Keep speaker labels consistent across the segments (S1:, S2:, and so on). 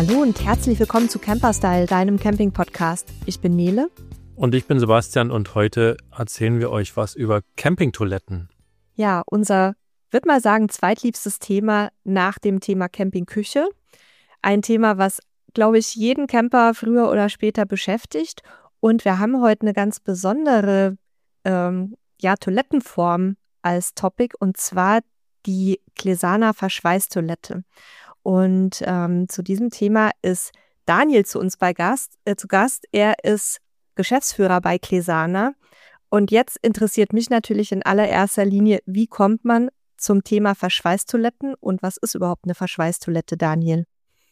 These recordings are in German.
S1: Hallo und herzlich willkommen zu Camperstyle, deinem Camping-Podcast. Ich bin Nele.
S2: Und ich bin Sebastian und heute erzählen wir euch was über Campingtoiletten.
S1: Ja, unser, würde mal sagen, zweitliebstes Thema nach dem Thema Campingküche. Ein Thema, was, glaube ich, jeden Camper früher oder später beschäftigt. Und wir haben heute eine ganz besondere Toilettenform als Topic, und zwar die Clesana Verschweißtoilette. Und zu diesem Thema ist Daniel zu uns zu Gast. Er ist Geschäftsführer bei Clesana. Und jetzt interessiert mich natürlich in allererster Linie, wie kommt man zum Thema Verschweißtoiletten und was ist überhaupt eine Verschweißtoilette, Daniel?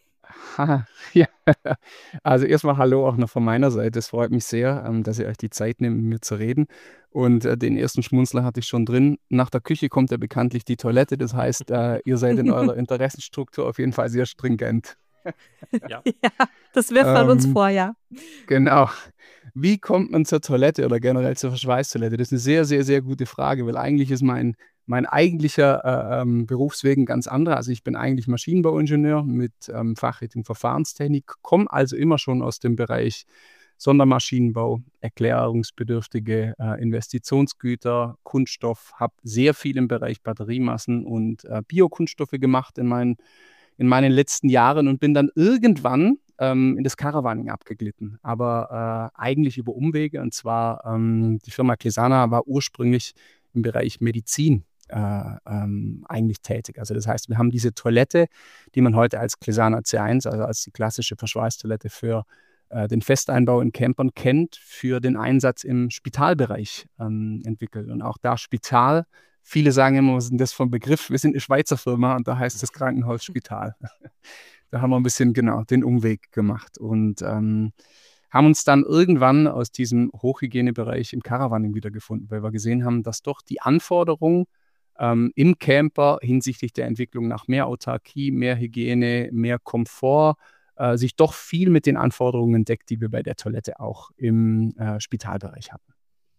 S3: Ja, also erstmal hallo auch noch von meiner Seite. Es freut mich sehr, dass ihr euch die Zeit nehmt, mit mir zu reden. Und den ersten Schmunzler hatte ich schon drin. Nach der Küche kommt ja bekanntlich die Toilette. Das heißt, ihr seid in eurer Interessenstruktur auf jeden Fall sehr stringent.
S2: Ja.
S1: Ja, das wirft man uns vor, ja.
S3: Genau. Wie kommt man zur Toilette oder generell zur Verschweißtoilette? Das ist eine sehr, sehr, sehr gute Frage, weil eigentlich ist mein eigentlicher Berufsweg ein ganz anderer. Also ich bin eigentlich Maschinenbauingenieur mit Fachrichtung Verfahrenstechnik, komme also immer schon aus dem Bereich Sondermaschinenbau, erklärungsbedürftige Investitionsgüter, Kunststoff, habe sehr viel im Bereich Batteriemassen und Biokunststoffe gemacht in meinen letzten Jahren und bin dann irgendwann in das Caravaning abgeglitten, aber eigentlich über Umwege. Und zwar die Firma Clesana war ursprünglich im Bereich Medizin eigentlich tätig. Also das heißt, wir haben diese Toilette, die man heute als Clesana C1, also als die klassische Verschweißtoilette für den Festeinbau in Campern kennt, für den Einsatz im Spitalbereich entwickelt. Und auch da Spital, viele sagen immer, was ist denn das für ein Begriff? Wir sind eine Schweizer Firma und da heißt das Krankenhaus Spital. Da haben wir ein bisschen den Umweg gemacht und haben uns dann irgendwann aus diesem Hochhygienebereich im Caravaning wiedergefunden, weil wir gesehen haben, dass doch die Anforderung im Camper hinsichtlich der Entwicklung nach mehr Autarkie, mehr Hygiene, mehr Komfort sich doch viel mit den Anforderungen deckt, die wir bei der Toilette auch im Spitalbereich hatten.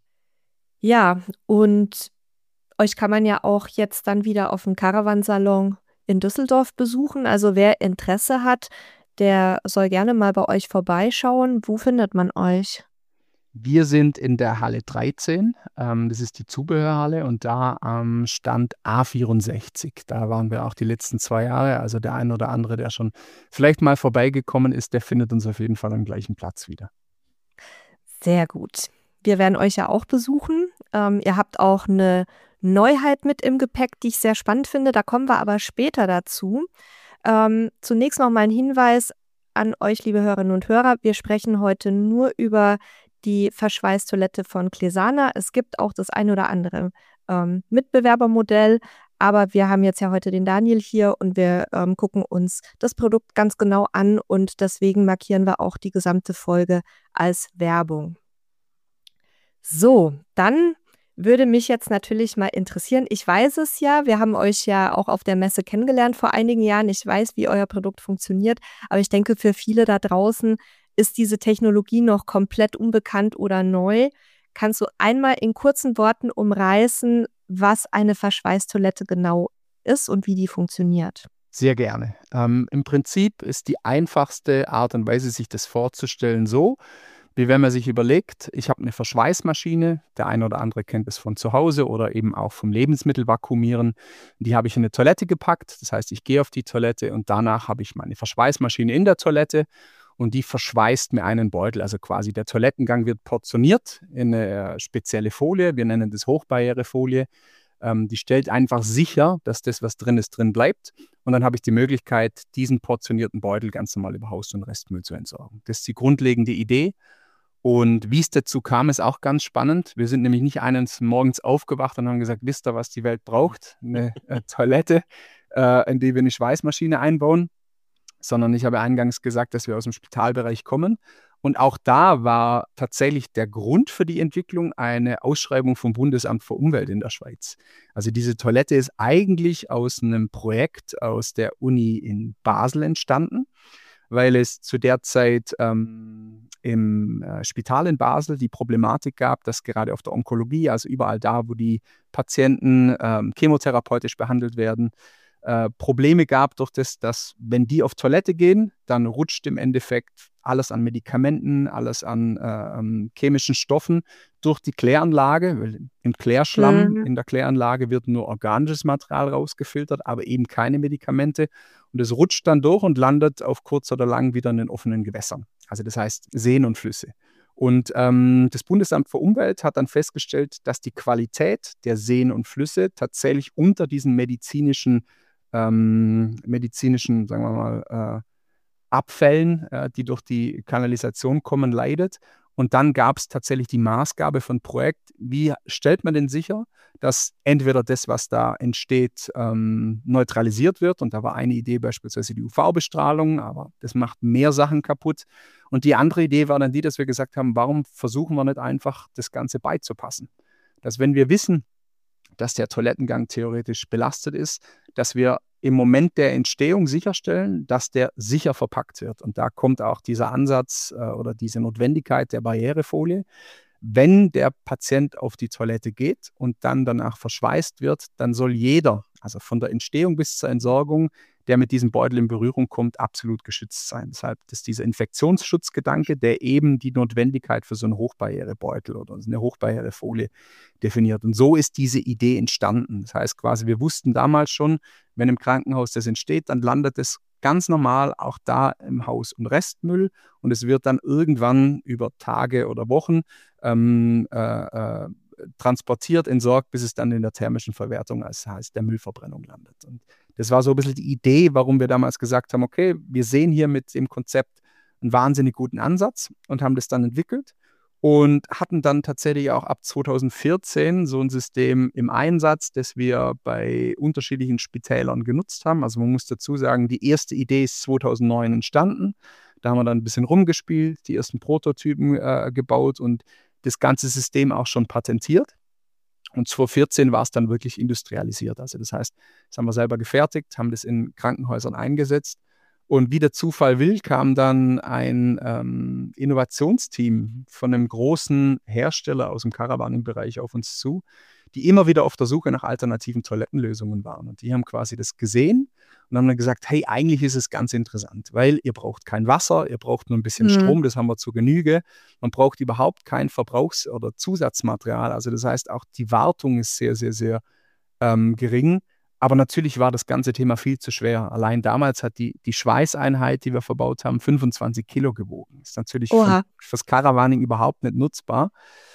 S1: Ja, und euch kann man ja auch jetzt dann wieder auf dem Caravansalon in Düsseldorf besuchen. Also wer Interesse hat, der soll gerne mal bei euch vorbeischauen. Wo findet man euch?
S3: Wir sind in der Halle 13, das ist die Zubehörhalle und da am Stand A64. Da waren wir auch die letzten 2 Jahre. Also der ein oder andere, der schon vielleicht mal vorbeigekommen ist, der findet uns auf jeden Fall am gleichen Platz wieder.
S1: Sehr gut. Wir werden euch ja auch besuchen. Ihr habt auch eine Neuheit mit im Gepäck, die ich sehr spannend finde. Da kommen wir aber später dazu. Zunächst noch mal ein Hinweis an euch, liebe Hörerinnen und Hörer. Wir sprechen heute nur über die Verschweißtoilette von Clesana. Es gibt auch das ein oder andere Mitbewerbermodell, aber wir haben jetzt ja heute den Daniel hier und wir gucken uns das Produkt ganz genau an und deswegen markieren wir auch die gesamte Folge als Werbung. So, dann würde mich jetzt natürlich mal interessieren, ich weiß es ja, wir haben euch ja auch auf der Messe kennengelernt vor einigen Jahren, ich weiß, wie euer Produkt funktioniert, aber ich denke, für viele da draußen ist diese Technologie noch komplett unbekannt oder neu. Kannst du einmal in kurzen Worten umreißen, was eine Verschweißtoilette genau ist und wie die funktioniert?
S3: Sehr gerne. Im Prinzip ist die einfachste Art und Weise, sich das vorzustellen, so, wie wenn man sich überlegt, ich habe eine Verschweißmaschine, der eine oder andere kennt es von zu Hause oder eben auch vom Lebensmittelvakuumieren. Die habe ich in eine Toilette gepackt, das heißt, ich gehe auf die Toilette und danach habe ich meine Verschweißmaschine in der Toilette und die verschweißt mir einen Beutel, also quasi der Toilettengang wird portioniert in eine spezielle Folie, wir nennen das Hochbarrierefolie. Die stellt einfach sicher, dass das, was drin ist, drin bleibt. Und dann habe ich die Möglichkeit, diesen portionierten Beutel ganz normal über Haus- und Restmüll zu entsorgen. Das ist die grundlegende Idee. Und wie es dazu kam, ist auch ganz spannend. Wir sind nämlich nicht eines Morgens aufgewacht und haben gesagt, wisst ihr, was die Welt braucht? Eine Toilette, in die wir eine Schweißmaschine einbauen. Sondern ich habe eingangs gesagt, dass wir aus dem Spitalbereich kommen. Und auch da war tatsächlich der Grund für die Entwicklung eine Ausschreibung vom Bundesamt für Umwelt in der Schweiz. Also diese Toilette ist eigentlich aus einem Projekt aus der Uni in Basel entstanden, weil es zu der Zeit im Spital in Basel die Problematik gab, dass gerade auf der Onkologie, also überall da, wo die Patienten chemotherapeutisch behandelt werden, Probleme gab durch das, dass wenn die auf Toilette gehen, dann rutscht im Endeffekt alles an Medikamenten, alles an chemischen Stoffen durch die Kläranlage, weil im Klärschlamm in der Kläranlage wird nur organisches Material rausgefiltert, aber eben keine Medikamente. Und es rutscht dann durch und landet auf kurz oder lang wieder in den offenen Gewässern. Also das heißt Seen und Flüsse. Und das Bundesamt für Umwelt hat dann festgestellt, dass die Qualität der Seen und Flüsse tatsächlich unter diesen medizinischen, sagen wir mal, Abfällen, die durch die Kanalisation kommen, leidet. Und dann gab es tatsächlich die Maßgabe von Projekt, wie stellt man denn sicher, dass entweder das, was da entsteht, neutralisiert wird. Und da war eine Idee beispielsweise die UV-Bestrahlung, aber das macht mehr Sachen kaputt. Und die andere Idee war dann die, dass wir gesagt haben, warum versuchen wir nicht einfach, das Ganze beizupassen? Dass wenn wir wissen, dass der Toilettengang theoretisch belastet ist, dass wir im Moment der Entstehung sicherstellen, dass der sicher verpackt wird. Und da kommt auch dieser Ansatz oder diese Notwendigkeit der Barrierefolie. Wenn der Patient auf die Toilette geht und dann danach verschweißt wird, dann soll jeder, also von der Entstehung bis zur Entsorgung, der mit diesem Beutel in Berührung kommt, absolut geschützt sein. Deshalb ist dieser Infektionsschutzgedanke, der eben die Notwendigkeit für so einen Hochbarrierebeutel oder eine Hochbarrierefolie definiert. Und so ist diese Idee entstanden. Das heißt quasi, wir wussten damals schon, wenn im Krankenhaus das entsteht, dann landet es ganz normal auch da im Haus- und Restmüll und es wird dann irgendwann über Tage oder Wochen transportiert, entsorgt, bis es dann in der thermischen Verwertung, das heißt der Müllverbrennung landet. Und das war so ein bisschen die Idee, warum wir damals gesagt haben, okay, wir sehen hier mit dem Konzept einen wahnsinnig guten Ansatz und haben das dann entwickelt und hatten dann tatsächlich auch ab 2014 so ein System im Einsatz, das wir bei unterschiedlichen Spitälern genutzt haben. Also man muss dazu sagen, die erste Idee ist 2009 entstanden. Da haben wir dann ein bisschen rumgespielt, die ersten Prototypen gebaut und das ganze System auch schon patentiert. Und 2014 war es dann wirklich industrialisiert. Also das heißt, das haben wir selber gefertigt, haben das in Krankenhäusern eingesetzt. Und wie der Zufall will, kam dann ein Innovationsteam von einem großen Hersteller aus dem Caravaning-Bereich auf uns zu, die immer wieder auf der Suche nach alternativen Toilettenlösungen waren. Und die haben quasi das gesehen und haben dann gesagt, hey, eigentlich ist es ganz interessant, weil ihr braucht kein Wasser, ihr braucht nur ein bisschen Strom, das haben wir zur Genüge. Man braucht überhaupt kein Verbrauchs- oder Zusatzmaterial. Also das heißt, auch die Wartung ist sehr, sehr, sehr gering. Aber natürlich war das ganze Thema viel zu schwer. Allein damals hat die Schweißeinheit, die wir verbaut haben, 25 Kilo gewogen. Ist natürlich fürs Caravaning überhaupt nicht nutzbar.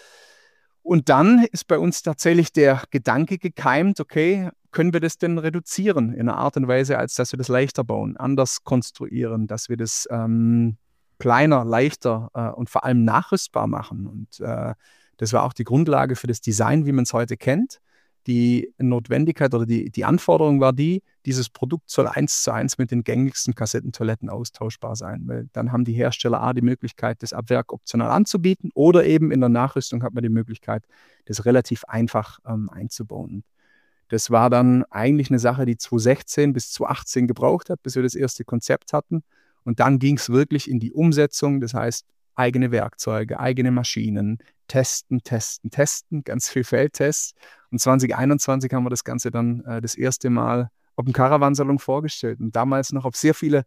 S3: Und dann ist bei uns tatsächlich der Gedanke gekeimt, okay, können wir das denn reduzieren in einer Art und Weise, als dass wir das leichter bauen, anders konstruieren, dass wir das kleiner, leichter und vor allem nachrüstbar machen. Und das war auch die Grundlage für das Design, wie man es heute kennt. Die Notwendigkeit oder die Anforderung war dieses Produkt soll 1:1 mit den gängigsten Kassettentoiletten austauschbar sein, weil dann haben die Hersteller A die Möglichkeit, das ab Werk optional anzubieten oder eben in der Nachrüstung hat man die Möglichkeit, das relativ einfach einzubauen. Das war dann eigentlich eine Sache, die 2016 bis 2018 gebraucht hat, bis wir das erste Konzept hatten. Und dann ging es wirklich in die Umsetzung, das heißt eigene Werkzeuge, eigene Maschinen, testen, ganz viel Feldtests. Und 2021 haben wir das Ganze dann das erste Mal auf dem Caravansalon vorgestellt und damals noch auf sehr viele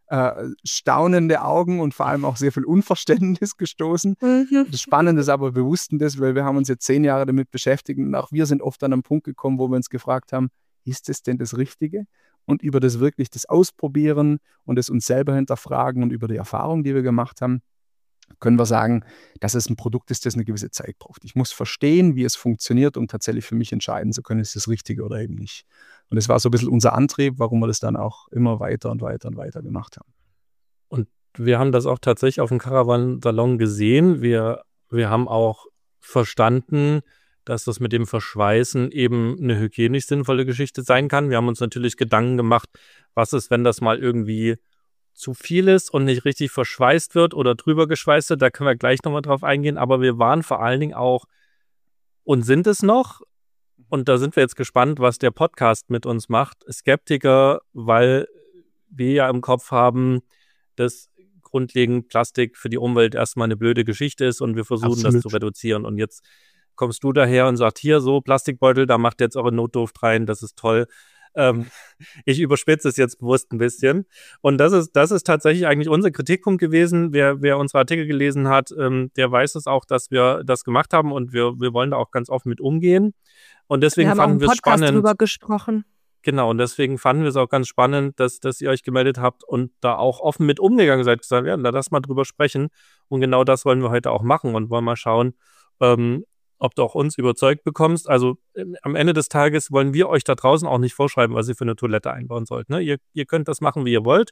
S3: staunende Augen und vor allem auch sehr viel Unverständnis gestoßen. Das Spannende ist aber, wir wussten das, weil wir haben uns jetzt 10 Jahre damit beschäftigt und auch wir sind oft an einen Punkt gekommen, wo wir uns gefragt haben, ist das denn das Richtige? Und über das wirklich das Ausprobieren und das uns selber hinterfragen und über die Erfahrung, die wir gemacht haben, können wir sagen, dass es ein Produkt ist, das eine gewisse Zeit braucht. Ich muss verstehen, wie es funktioniert, um tatsächlich für mich entscheiden zu können, ist das Richtige oder eben nicht. Und das war so ein bisschen unser Antrieb, warum wir das dann auch immer weiter und weiter und weiter gemacht haben.
S2: Und wir haben das auch tatsächlich auf dem Caravan-Salon gesehen. Wir haben auch verstanden, dass das mit dem Verschweißen eben eine hygienisch sinnvolle Geschichte sein kann. Wir haben uns natürlich Gedanken gemacht, was ist, wenn das mal irgendwie zu viel ist und nicht richtig verschweißt wird oder drüber geschweißt wird. Da können wir gleich nochmal drauf eingehen. Aber wir waren vor allen Dingen auch und sind es noch, und da sind wir jetzt gespannt, was der Podcast mit uns macht, Skeptiker, weil wir ja im Kopf haben, dass grundlegend Plastik für die Umwelt erstmal eine blöde Geschichte ist und wir versuchen das zu reduzieren. Und jetzt kommst du daher und sagst, hier so Plastikbeutel, da macht jetzt eure Notdurft rein, das ist toll. Ähm, Ich überspitze es jetzt bewusst ein bisschen. Und das ist tatsächlich eigentlich unser Kritikpunkt gewesen. Wer unsere Artikel gelesen hat, der weiß es auch, dass wir das gemacht haben und wir wollen da auch ganz offen mit umgehen. Und
S1: Wir
S2: deswegen
S1: haben auch im
S2: fanden wir es
S1: Podcast
S2: spannend.
S1: drüber gesprochen.
S2: Genau, und deswegen fanden wir es auch ganz spannend, dass ihr euch gemeldet habt und da auch offen mit umgegangen seid. Gesagt, ja, lass mal drüber sprechen. Und genau das wollen wir heute auch machen und wollen mal schauen, ob du auch uns überzeugt bekommst. Also am Ende des Tages wollen wir euch da draußen auch nicht vorschreiben, was ihr für eine Toilette einbauen sollt. Ne? Ihr könnt das machen, wie ihr wollt.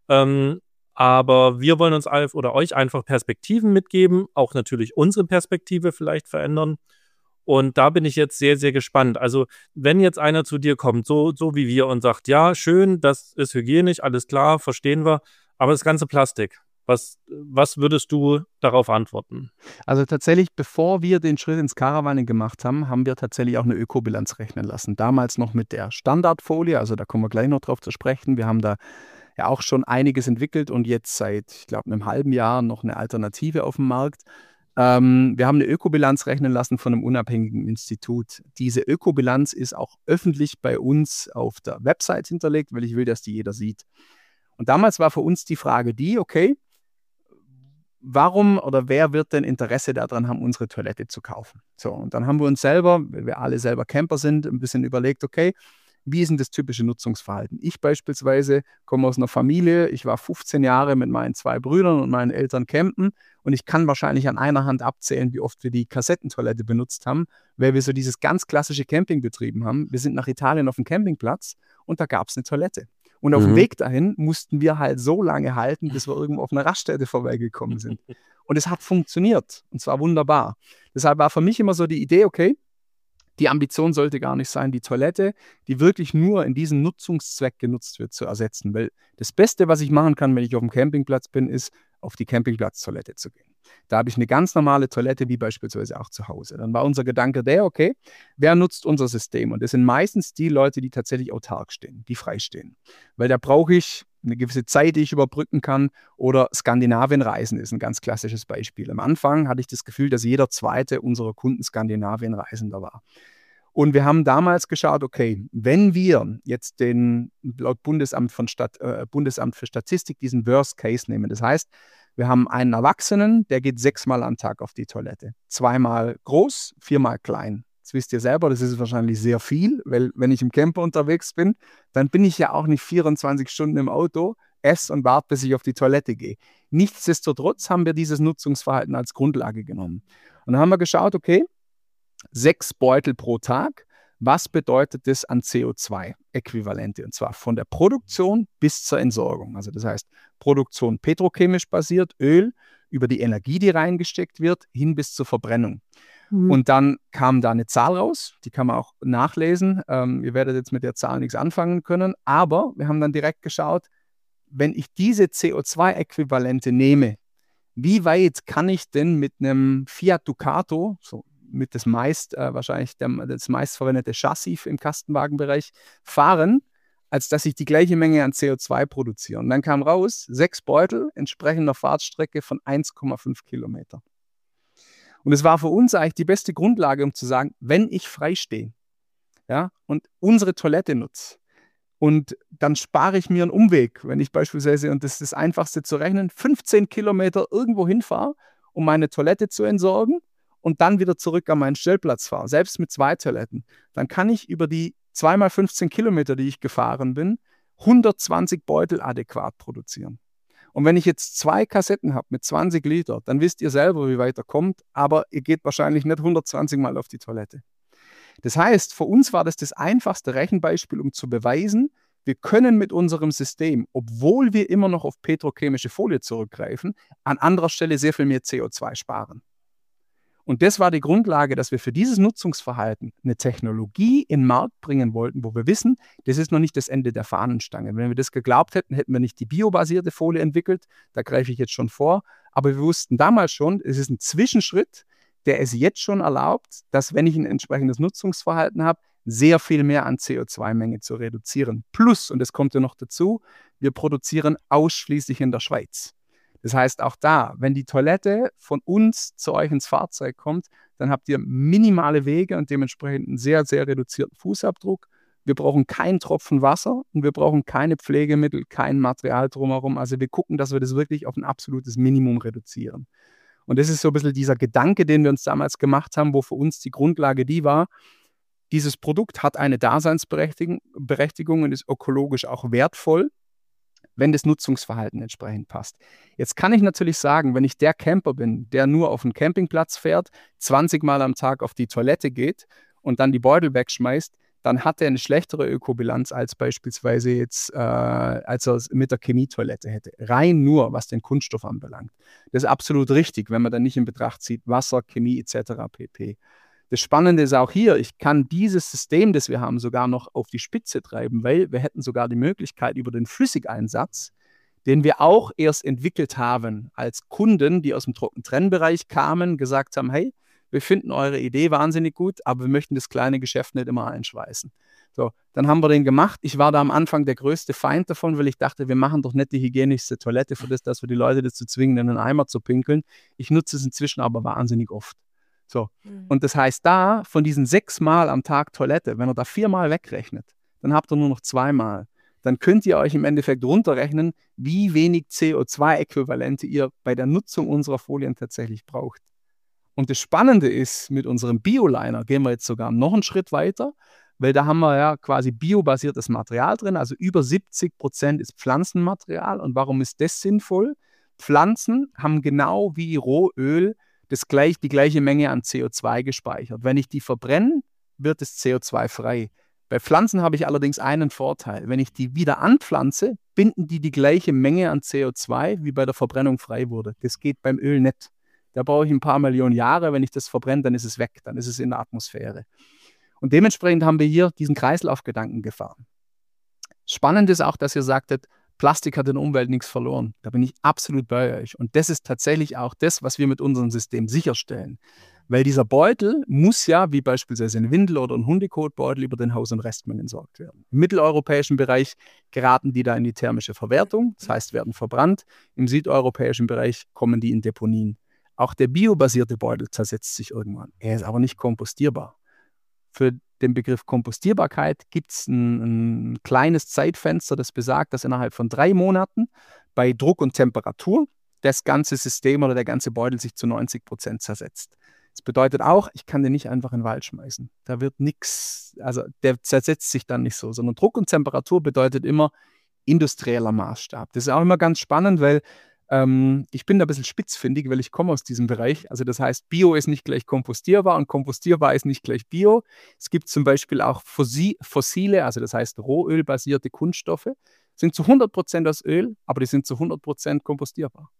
S2: Aber wir wollen uns oder euch einfach Perspektiven mitgeben, auch natürlich unsere Perspektive vielleicht verändern. Und da bin ich jetzt sehr, sehr gespannt. Also, wenn jetzt einer zu dir kommt, so wie wir, und sagt, ja, schön, das ist hygienisch, alles klar, verstehen wir, aber das ganze Plastik, was würdest du darauf antworten?
S3: Also tatsächlich, bevor wir den Schritt ins Caravaning gemacht haben, haben wir tatsächlich auch eine Ökobilanz rechnen lassen. Damals noch mit der Standardfolie, also da kommen wir gleich noch drauf zu sprechen. Wir haben da ja auch schon einiges entwickelt und jetzt seit, ich glaube, einem halben Jahr noch eine Alternative auf dem Markt. Wir haben eine Ökobilanz rechnen lassen von einem unabhängigen Institut. Diese Ökobilanz ist auch öffentlich bei uns auf der Website hinterlegt, weil ich will, dass die jeder sieht. Und damals war für uns die Frage okay, warum oder wer wird denn Interesse daran haben, unsere Toilette zu kaufen? So, und dann haben wir uns selber, weil wir alle selber Camper sind, ein bisschen überlegt, okay, wie ist denn das typische Nutzungsverhalten? Ich beispielsweise komme aus einer Familie, ich war 15 Jahre mit meinen 2 Brüdern und meinen Eltern campen und ich kann wahrscheinlich an einer Hand abzählen, wie oft wir die Kassettentoilette benutzt haben, weil wir so dieses ganz klassische Camping betrieben haben. Wir sind nach Italien auf dem Campingplatz und da gab es eine Toilette. Und auf dem Weg dahin mussten wir halt so lange halten, bis wir irgendwo auf einer Raststätte vorbeigekommen sind. Und es hat funktioniert und zwar wunderbar. Deshalb war für mich immer so die Idee, okay, die Ambition sollte gar nicht sein, die Toilette, die wirklich nur in diesem Nutzungszweck genutzt wird, zu ersetzen. Weil das Beste, was ich machen kann, wenn ich auf dem Campingplatz bin, ist, auf die Campingplatztoilette zu gehen. Da habe ich eine ganz normale Toilette, wie beispielsweise auch zu Hause. Dann war unser Gedanke okay, wer nutzt unser System? Und das sind meistens die Leute, die tatsächlich autark stehen, die frei stehen. Weil da brauche ich eine gewisse Zeit, die ich überbrücken kann. Oder Skandinavien reisen ist ein ganz klassisches Beispiel. Am Anfang hatte ich das Gefühl, dass jeder zweite unserer Kunden Skandinavien Reisender war. Und wir haben damals geschaut, okay, wenn wir jetzt laut Bundesamt für Statistik diesen Worst Case nehmen, das heißt, wir haben einen Erwachsenen, der geht 6-mal am Tag auf die Toilette. 2-mal groß, 4-mal klein. Das wisst ihr selber, das ist wahrscheinlich sehr viel, weil wenn ich im Camper unterwegs bin, dann bin ich ja auch nicht 24 Stunden im Auto, esse und warte, bis ich auf die Toilette gehe. Nichtsdestotrotz haben wir dieses Nutzungsverhalten als Grundlage genommen. Und dann haben wir geschaut, okay, 6 Beutel pro Tag, was bedeutet das an CO2-Äquivalente? Und zwar von der Produktion bis zur Entsorgung. Also das heißt, Produktion petrochemisch basiert, Öl, über die Energie, die reingesteckt wird, hin bis zur Verbrennung. Und dann kam da eine Zahl raus, die kann man auch nachlesen. Ihr werdet jetzt mit der Zahl nichts anfangen können, aber wir haben dann direkt geschaut, wenn ich diese CO2-Äquivalente nehme, wie weit kann ich denn mit einem Fiat Ducato, so mit das wahrscheinlich das meistverwendete Chassis im Kastenwagenbereich, fahren, als dass ich die gleiche Menge an CO2 produziere. Und dann kam raus, 6 Beutel entsprechender Fahrtstrecke von 1,5 Kilometer. Und es war für uns eigentlich die beste Grundlage, um zu sagen, wenn ich frei stehe, ja, und unsere Toilette nutze, und dann spare ich mir einen Umweg, wenn ich beispielsweise, und das ist das Einfachste zu rechnen, 15 Kilometer irgendwo hinfahre, um meine Toilette zu entsorgen und dann wieder zurück an meinen Stellplatz fahre, selbst mit 2 Toiletten, dann kann ich über die 2 mal 15 Kilometer, die ich gefahren bin, 120 Beutel adäquat produzieren. Und wenn ich jetzt 2 Kassetten habe mit 20 Liter, dann wisst ihr selber, wie weit ihr kommt, aber ihr geht wahrscheinlich nicht 120 Mal auf die Toilette. Das heißt, für uns war das einfachste Rechenbeispiel, um zu beweisen, wir können mit unserem System, obwohl wir immer noch auf petrochemische Folie zurückgreifen, an anderer Stelle sehr viel mehr CO2 sparen. Und das war die Grundlage, dass wir für dieses Nutzungsverhalten eine Technologie in den Markt bringen wollten, wo wir wissen, das ist noch nicht das Ende der Fahnenstange. Wenn wir das geglaubt hätten, hätten wir nicht die biobasierte Folie entwickelt. Da greife ich jetzt schon vor. Aber wir wussten damals schon, es ist ein Zwischenschritt, der es jetzt schon erlaubt, dass, wenn ich ein entsprechendes Nutzungsverhalten habe, sehr viel mehr an CO2-Menge zu reduzieren. Plus, und das kommt ja noch dazu, wir produzieren ausschließlich in der Schweiz. Das heißt, auch da, wenn die Toilette von uns zu euch ins Fahrzeug kommt, dann habt ihr minimale Wege und dementsprechend einen sehr, sehr reduzierten Fußabdruck. wir brauchen keinen Tropfen Wasser und wir brauchen keine Pflegemittel, kein Material drumherum. Also wir gucken, dass wir das wirklich auf ein absolutes Minimum reduzieren. Und das ist so ein bisschen dieser Gedanke, den wir uns damals gemacht haben, wo für uns die Grundlage die war, dieses Produkt hat eine Daseinsberechtigung und ist ökologisch auch wertvoll, wenn das Nutzungsverhalten entsprechend passt. Jetzt kann ich natürlich sagen, wenn ich der Camper bin, der nur auf einen Campingplatz fährt, 20 Mal am Tag auf die Toilette geht und dann die Beutel wegschmeißt, dann hat er eine schlechtere Ökobilanz als beispielsweise jetzt, als er es mit der Chemietoilette hätte. Rein nur, was den Kunststoff anbelangt. Das ist absolut richtig, wenn man dann nicht in Betracht zieht, Wasser, Chemie etc. pp. Das Spannende ist auch hier, ich kann dieses System, das wir haben, sogar noch auf die Spitze treiben, weil wir hätten sogar die Möglichkeit über den Flüssigeinsatz, den wir auch erst entwickelt haben als Kunden, die aus dem Trockentrennbereich kamen, gesagt haben, hey, wir finden eure Idee wahnsinnig gut, aber wir möchten das kleine Geschäft nicht immer einschweißen. So, dann haben wir den gemacht. Ich war da am Anfang der größte Feind davon, weil ich dachte, wir machen doch nicht die hygienischste Toilette für das, dass wir die Leute dazu zwingen, in einen Eimer zu pinkeln. Ich nutze es inzwischen aber wahnsinnig oft. So, und das heißt da, von diesen 6 Mal am Tag Toilette, wenn ihr da 4 Mal wegrechnet, dann habt ihr nur noch 2 Mal. Dann könnt ihr euch im Endeffekt runterrechnen, wie wenig CO2-Äquivalente ihr bei der Nutzung unserer Folien tatsächlich braucht. Und das Spannende ist, mit unserem Bioliner gehen wir jetzt sogar noch einen Schritt weiter, weil da haben wir ja quasi biobasiertes Material drin, also über 70% ist Pflanzenmaterial. Und warum ist das sinnvoll? Pflanzen haben genau wie Rohöl die gleiche Menge an CO2 gespeichert. Wenn ich die verbrenne, wird es CO2 frei. Bei Pflanzen habe ich allerdings einen Vorteil. Wenn ich die wieder anpflanze, binden die gleiche Menge an CO2, wie bei der Verbrennung frei wurde. Das geht beim Öl nicht. Da brauche ich ein paar Millionen Jahre. Wenn ich das verbrenne, dann ist es weg. Dann ist es in der Atmosphäre. Und dementsprechend haben wir hier diesen Kreislaufgedanken gefahren. Spannend ist auch, dass ihr sagtet, Plastik hat in der Umwelt nichts verloren. Da bin ich absolut bei euch. Und das ist tatsächlich auch das, was wir mit unserem System sicherstellen. Weil dieser Beutel muss ja, wie beispielsweise ein Windel oder ein Hundekotbeutel, über den Haus- und Restmüll entsorgt werden. Im mitteleuropäischen Bereich geraten die da in die thermische Verwertung, das heißt, werden verbrannt. Im südeuropäischen Bereich kommen die in Deponien. Auch der biobasierte Beutel zersetzt sich irgendwann. Er ist aber nicht kompostierbar. Für den Begriff Kompostierbarkeit gibt es ein kleines Zeitfenster, das besagt, dass innerhalb von 3 Monaten bei Druck und Temperatur das ganze System oder der ganze Beutel sich zu 90% zersetzt. Das bedeutet auch, ich kann den nicht einfach in den Wald schmeißen. Da wird nichts, also der zersetzt sich dann nicht so, sondern Druck und Temperatur bedeutet immer industrieller Maßstab. Das ist auch immer ganz spannend, weil ich bin da ein bisschen spitzfindig, weil ich komme aus diesem Bereich. Also das heißt, Bio ist nicht gleich kompostierbar und kompostierbar ist nicht gleich Bio. Es gibt zum Beispiel auch fossile, also das heißt rohölbasierte Kunststoffe, sind zu 100% aus Öl, aber die sind zu 100% kompostierbar.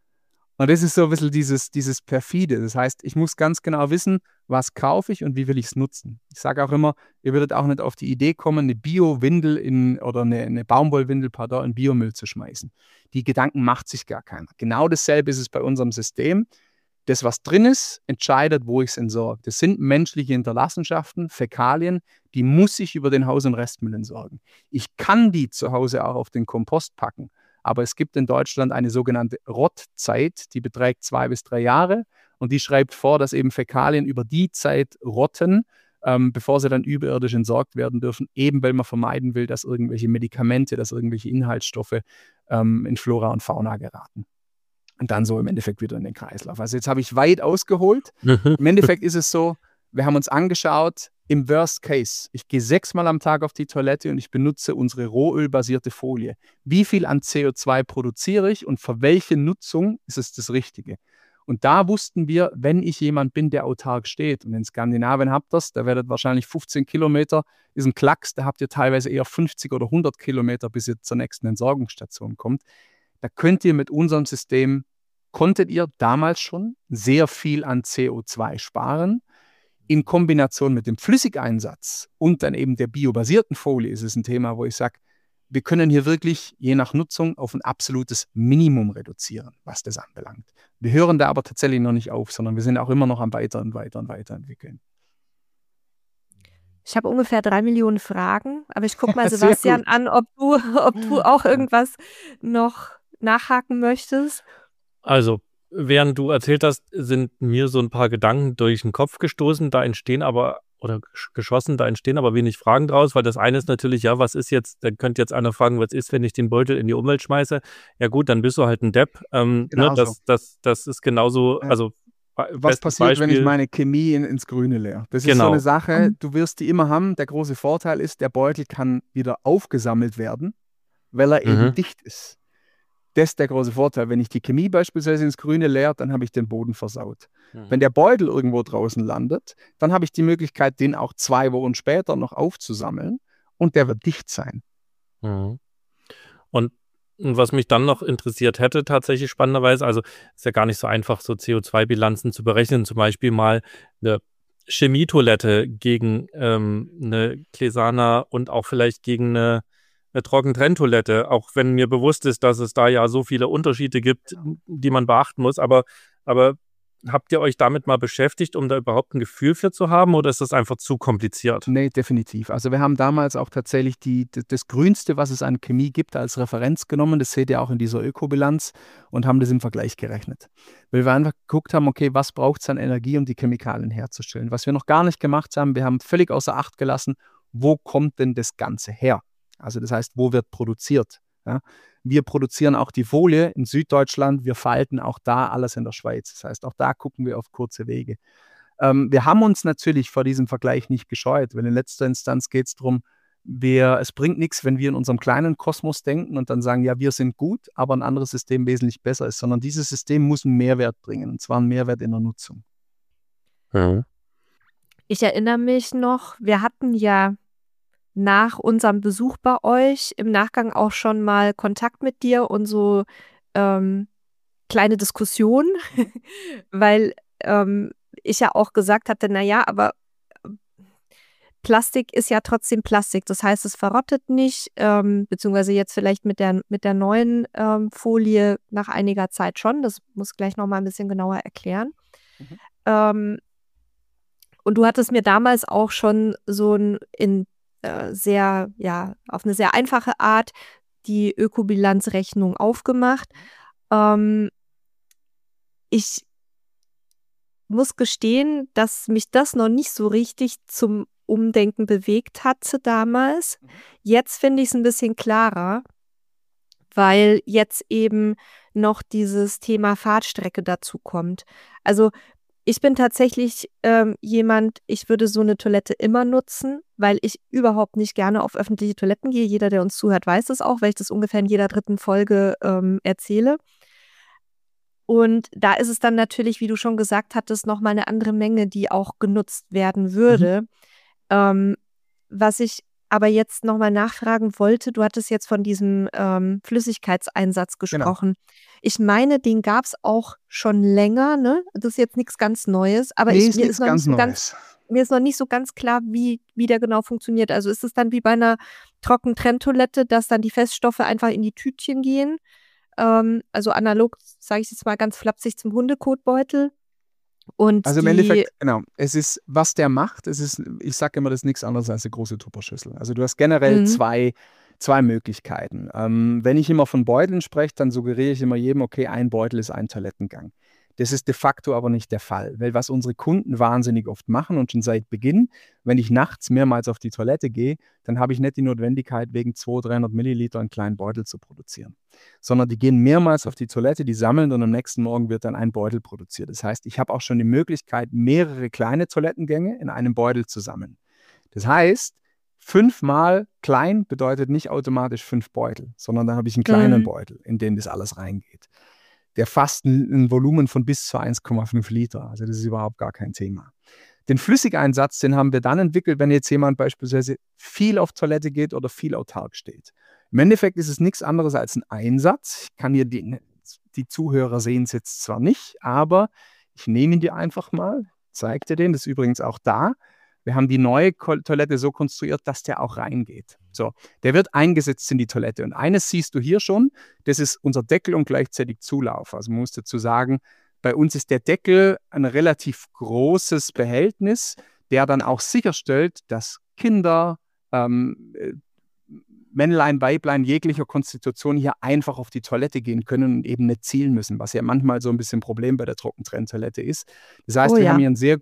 S3: Und das ist so ein bisschen dieses Perfide. Das heißt, ich muss ganz genau wissen, was kaufe ich und wie will ich es nutzen. Ich sage auch immer, ihr würdet auch nicht auf die Idee kommen, eine Bio-Windel oder eine Baumwollwindel, in Biomüll zu schmeißen. Die Gedanken macht sich gar keiner. Genau dasselbe ist es bei unserem System. Das, was drin ist, entscheidet, wo ich es entsorge. Das sind menschliche Hinterlassenschaften, Fäkalien, die muss ich über den Haus- und Restmüll entsorgen. Ich kann die zu Hause auch auf den Kompost packen. Aber es gibt in Deutschland eine sogenannte Rottzeit, die beträgt 2 bis 3 Jahre und die schreibt vor, dass eben Fäkalien über die Zeit rotten, bevor sie dann überirdisch entsorgt werden dürfen, eben weil man vermeiden will, dass irgendwelche Medikamente, dass irgendwelche Inhaltsstoffe in Flora und Fauna geraten. Und dann so im Endeffekt wieder in den Kreislauf. Also jetzt habe ich weit ausgeholt. Im Endeffekt ist es so, wir haben uns angeschaut, im Worst Case, ich gehe 6 Mal am Tag auf die Toilette und ich benutze unsere rohölbasierte Folie. Wie viel an CO2 produziere ich und für welche Nutzung ist es das Richtige? Und da wussten wir, wenn ich jemand bin, der autark steht, und in Skandinavien habt ihr das, da werdet wahrscheinlich 15 Kilometer, ist ein Klacks, da habt ihr teilweise eher 50 oder 100 Kilometer, bis ihr zur nächsten Entsorgungsstation kommt. Da könnt ihr mit unserem System, konntet ihr damals schon sehr viel an CO2 sparen. In Kombination mit dem Flüssigeinsatz und dann eben der biobasierten Folie ist es ein Thema, wo ich sage, wir können hier wirklich je nach Nutzung auf ein absolutes Minimum reduzieren, was das anbelangt. Wir hören da aber tatsächlich noch nicht auf, sondern wir sind auch immer noch am weiterentwickeln.
S1: Ich habe ungefähr 3 Millionen Fragen, aber ich gucke mal Sebastian an, ob du auch irgendwas noch nachhaken möchtest.
S2: Also, während du erzählt hast, sind mir so ein paar Gedanken durch den Kopf gestoßen. Da entstehen aber oder geschossen, da entstehen aber wenig Fragen draus, weil das eine ist natürlich, ja, was ist jetzt, da könnte jetzt einer fragen, was ist, wenn ich den Beutel in die Umwelt schmeiße? Ja gut, dann bist du halt ein Depp.
S3: Genau so.
S2: Das ist genauso,
S3: Ja.
S2: also
S3: Was
S2: bestes
S3: passiert, wenn ich
S2: Beispiel,
S3: meine Chemie ins Grüne leere? Das ist so
S2: genau.
S3: eine Sache, du wirst die immer haben. Der große Vorteil ist, der Beutel kann wieder aufgesammelt werden, weil er eben dicht ist. Das ist der große Vorteil. Wenn ich die Chemie beispielsweise ins Grüne leere, dann habe ich den Boden versaut. Wenn der Beutel irgendwo draußen landet, dann habe ich die Möglichkeit, den auch 2 Wochen später noch aufzusammeln und der wird dicht sein.
S2: Mhm. Und was mich dann noch interessiert hätte, tatsächlich spannenderweise, also ist ja gar nicht so einfach, so CO2-Bilanzen zu berechnen, zum Beispiel mal eine Chemietoilette gegen eine Glesana und auch vielleicht gegen eine Trockentrenntoilette, auch wenn mir bewusst ist, dass es da ja so viele Unterschiede gibt, die man beachten muss, aber habt ihr euch damit mal beschäftigt, um da überhaupt ein Gefühl für zu haben, oder ist das einfach zu kompliziert?
S3: Nee, definitiv. Also wir haben damals auch tatsächlich das Grünste, was es an Chemie gibt, als Referenz genommen. Das seht ihr auch in dieser Ökobilanz und haben das im Vergleich gerechnet. Weil wir einfach geguckt haben, okay, was braucht es an Energie, um die Chemikalien herzustellen? Was wir noch gar nicht gemacht haben, wir haben völlig außer Acht gelassen, wo kommt denn das Ganze her? Also das heißt, wo wird produziert? Ja? Wir produzieren auch die Folie in Süddeutschland, wir falten auch da alles in der Schweiz. Das heißt, auch da gucken wir auf kurze Wege. Wir haben uns natürlich vor diesem Vergleich nicht gescheut, weil in letzter Instanz geht es darum, es bringt nichts, wenn wir in unserem kleinen Kosmos denken und dann sagen, ja, wir sind gut, aber ein anderes System wesentlich besser ist, sondern dieses System muss einen Mehrwert bringen, und zwar einen Mehrwert in der Nutzung.
S2: Mhm.
S1: Ich erinnere mich noch, wir hatten ja nach unserem Besuch bei euch im Nachgang auch schon mal Kontakt mit dir und so kleine Diskussionen, weil ich ja auch gesagt hatte, naja, aber Plastik ist ja trotzdem Plastik. Das heißt, es verrottet nicht, beziehungsweise jetzt vielleicht mit der neuen Folie nach einiger Zeit schon. Das muss ich gleich nochmal ein bisschen genauer erklären. Und du hattest mir damals auch schon so auf eine sehr einfache Art die Ökobilanzrechnung aufgemacht. Ich muss gestehen, dass mich das noch nicht so richtig zum Umdenken bewegt hatte damals. Jetzt finde ich es ein bisschen klarer, weil jetzt eben noch dieses Thema Fahrtstrecke dazu kommt. Also ich bin tatsächlich jemand, ich würde so eine Toilette immer nutzen, weil ich überhaupt nicht gerne auf öffentliche Toiletten gehe. Jeder, der uns zuhört, weiß das auch, weil ich das ungefähr in jeder 3. Folge erzähle. Und da ist es dann natürlich, wie du schon gesagt hattest, nochmal eine andere Menge, die auch genutzt werden würde. Was ich aber jetzt nochmal nachfragen wollte, du hattest jetzt von diesem Flüssigkeitseinsatz gesprochen. Genau. Ich meine, den gab es auch schon länger, ne? Das ist jetzt nichts ganz Neues, aber mir ist noch nicht so ganz klar, wie der genau funktioniert. Also ist es dann wie bei einer Trockentrenntoilette, dass dann die Feststoffe einfach in die Tütchen gehen? Also analog, sage ich jetzt mal ganz flapsig, zum Hundekotbeutel. Und
S3: also im Endeffekt, genau, es ist, was der macht, ich sage immer, das ist nichts anderes als eine große Tupperschüssel. Also du hast generell zwei Möglichkeiten. Wenn ich immer von Beuteln spreche, dann suggeriere ich immer jedem, okay, ein Beutel ist ein Toilettengang. Das ist de facto aber nicht der Fall, weil was unsere Kunden wahnsinnig oft machen und schon seit Beginn, wenn ich nachts mehrmals auf die Toilette gehe, dann habe ich nicht die Notwendigkeit, wegen 200-300 Milliliter einen kleinen Beutel zu produzieren, sondern die gehen mehrmals auf die Toilette, die sammeln und am nächsten Morgen wird dann ein Beutel produziert. Das heißt, ich habe auch schon die Möglichkeit, mehrere kleine Toilettengänge in einem Beutel zu sammeln. Das heißt, 5-mal klein bedeutet nicht automatisch 5 Beutel, sondern dann habe ich einen kleinen Beutel, in den das alles reingeht. Der fasst ein Volumen von bis zu 1,5 Liter. Also das ist überhaupt gar kein Thema. Den Flüssigeinsatz, den haben wir dann entwickelt, wenn jetzt jemand beispielsweise viel auf Toilette geht oder viel autark steht. Im Endeffekt ist es nichts anderes als ein Einsatz. Ich kann hier die Zuhörer sehen es jetzt zwar nicht, aber ich nehme ihn dir einfach mal, zeige dir den, das ist übrigens auch da. Wir haben die neue Toilette so konstruiert, dass der auch reingeht. So, der wird eingesetzt in die Toilette. Und eines siehst du hier schon, das ist unser Deckel und gleichzeitig Zulauf. Also man muss dazu sagen, bei uns ist der Deckel ein relativ großes Behältnis, der dann auch sicherstellt, dass Kinder, Männlein, Weiblein jeglicher Konstitution hier einfach auf die Toilette gehen können und eben nicht zielen müssen, was ja manchmal so ein bisschen ein Problem bei der Trockentrenntoilette ist. Das heißt, wir haben hier einen sehr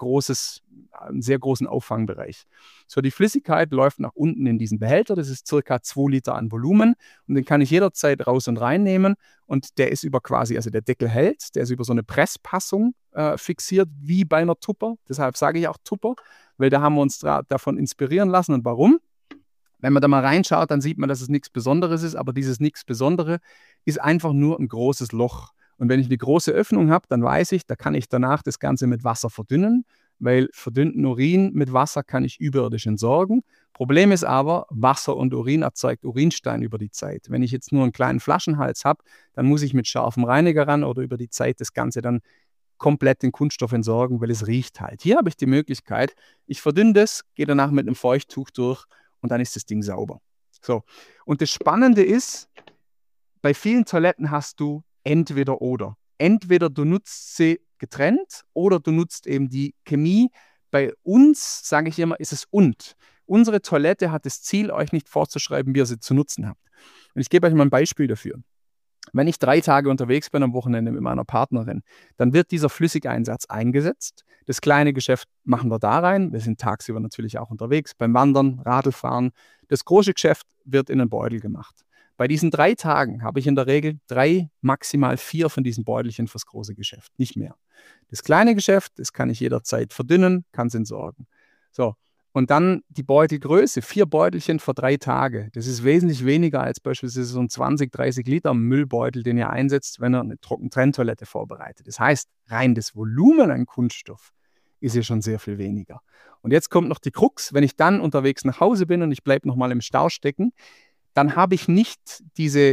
S3: großen Auffangbereich. So, die Flüssigkeit läuft nach unten in diesen Behälter. Das ist circa 2 Liter an Volumen und den kann ich jederzeit raus und reinnehmen und der ist also der Deckel hält, der ist über so eine Presspassung fixiert, wie bei einer Tupper. Deshalb sage ich auch Tupper, weil da haben wir uns davon inspirieren lassen. Und warum? Wenn man da mal reinschaut, dann sieht man, dass es nichts Besonderes ist, aber dieses nichts Besondere ist einfach nur ein großes Loch. Und wenn ich eine große Öffnung habe, dann weiß ich, da kann ich danach das Ganze mit Wasser verdünnen, weil verdünnten Urin mit Wasser kann ich überirdisch entsorgen. Problem ist aber, Wasser und Urin erzeugt Urinstein über die Zeit. Wenn ich jetzt nur einen kleinen Flaschenhals habe, dann muss ich mit scharfem Reiniger ran oder über die Zeit das Ganze dann komplett den Kunststoff entsorgen, weil es riecht halt. Hier habe ich die Möglichkeit, ich verdünne das, gehe danach mit einem Feuchttuch durch und dann ist das Ding sauber. So. Und das Spannende ist, bei vielen Toiletten hast du entweder oder. Entweder du nutzt sie getrennt oder du nutzt eben die Chemie. Bei uns, sage ich immer, ist es und. Unsere Toilette hat das Ziel, euch nicht vorzuschreiben, wie ihr sie zu nutzen habt. Und ich gebe euch mal ein Beispiel dafür. Wenn ich 3 Tage unterwegs bin am Wochenende mit meiner Partnerin, dann wird dieser Flüssigeinsatz eingesetzt. Das kleine Geschäft machen wir da rein. Wir sind tagsüber natürlich auch unterwegs, beim Wandern, Radlfahren. Das große Geschäft wird in einen Beutel gemacht. Bei diesen 3 Tagen habe ich in der Regel 3, maximal 4 von diesen Beutelchen fürs große Geschäft, nicht mehr. Das kleine Geschäft, das kann ich jederzeit verdünnen, kann es entsorgen. So. Und dann die Beutelgröße, 4 Beutelchen für 3 Tage. Das ist wesentlich weniger als beispielsweise so ein 20, 30 Liter Müllbeutel, den ihr einsetzt, wenn ihr eine Trockentrenntoilette vorbereitet. Das heißt, rein das Volumen an Kunststoff ist ja schon sehr viel weniger. Und jetzt kommt noch die Krux, wenn ich dann unterwegs nach Hause bin und ich bleibe nochmal im Stau stecken, dann habe ich nicht diesen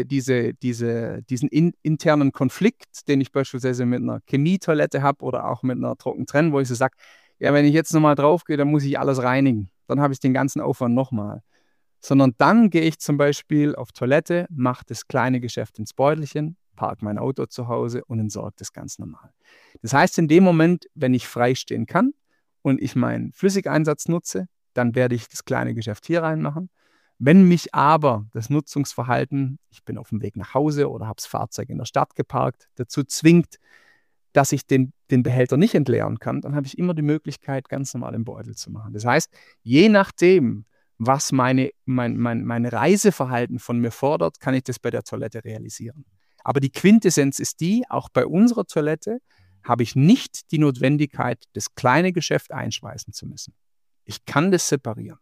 S3: internen Konflikt, den ich beispielsweise mit einer Chemietoilette habe oder auch mit einer Trockentrenn, wo ich so sage, ja, wenn ich jetzt nochmal drauf gehe, dann muss ich alles reinigen. Dann habe ich den ganzen Aufwand nochmal. Sondern dann gehe ich zum Beispiel auf Toilette, mache das kleine Geschäft ins Beutelchen, parke mein Auto zu Hause und entsorge das ganz normal. Das heißt, in dem Moment, wenn ich freistehen kann und ich meinen Flüssigeinsatz nutze, dann werde ich das kleine Geschäft hier reinmachen. Wenn mich aber das Nutzungsverhalten, ich bin auf dem Weg nach Hause oder habe das Fahrzeug in der Stadt geparkt, dazu zwingt, dass ich den Behälter nicht entleeren kann, dann habe ich immer die Möglichkeit, ganz normal im Beutel zu machen. Das heißt, je nachdem, was mein Reiseverhalten von mir fordert, kann ich das bei der Toilette realisieren. Aber die Quintessenz ist die, auch bei unserer Toilette habe ich nicht die Notwendigkeit, das kleine Geschäft einschweißen zu müssen. Ich kann das separieren.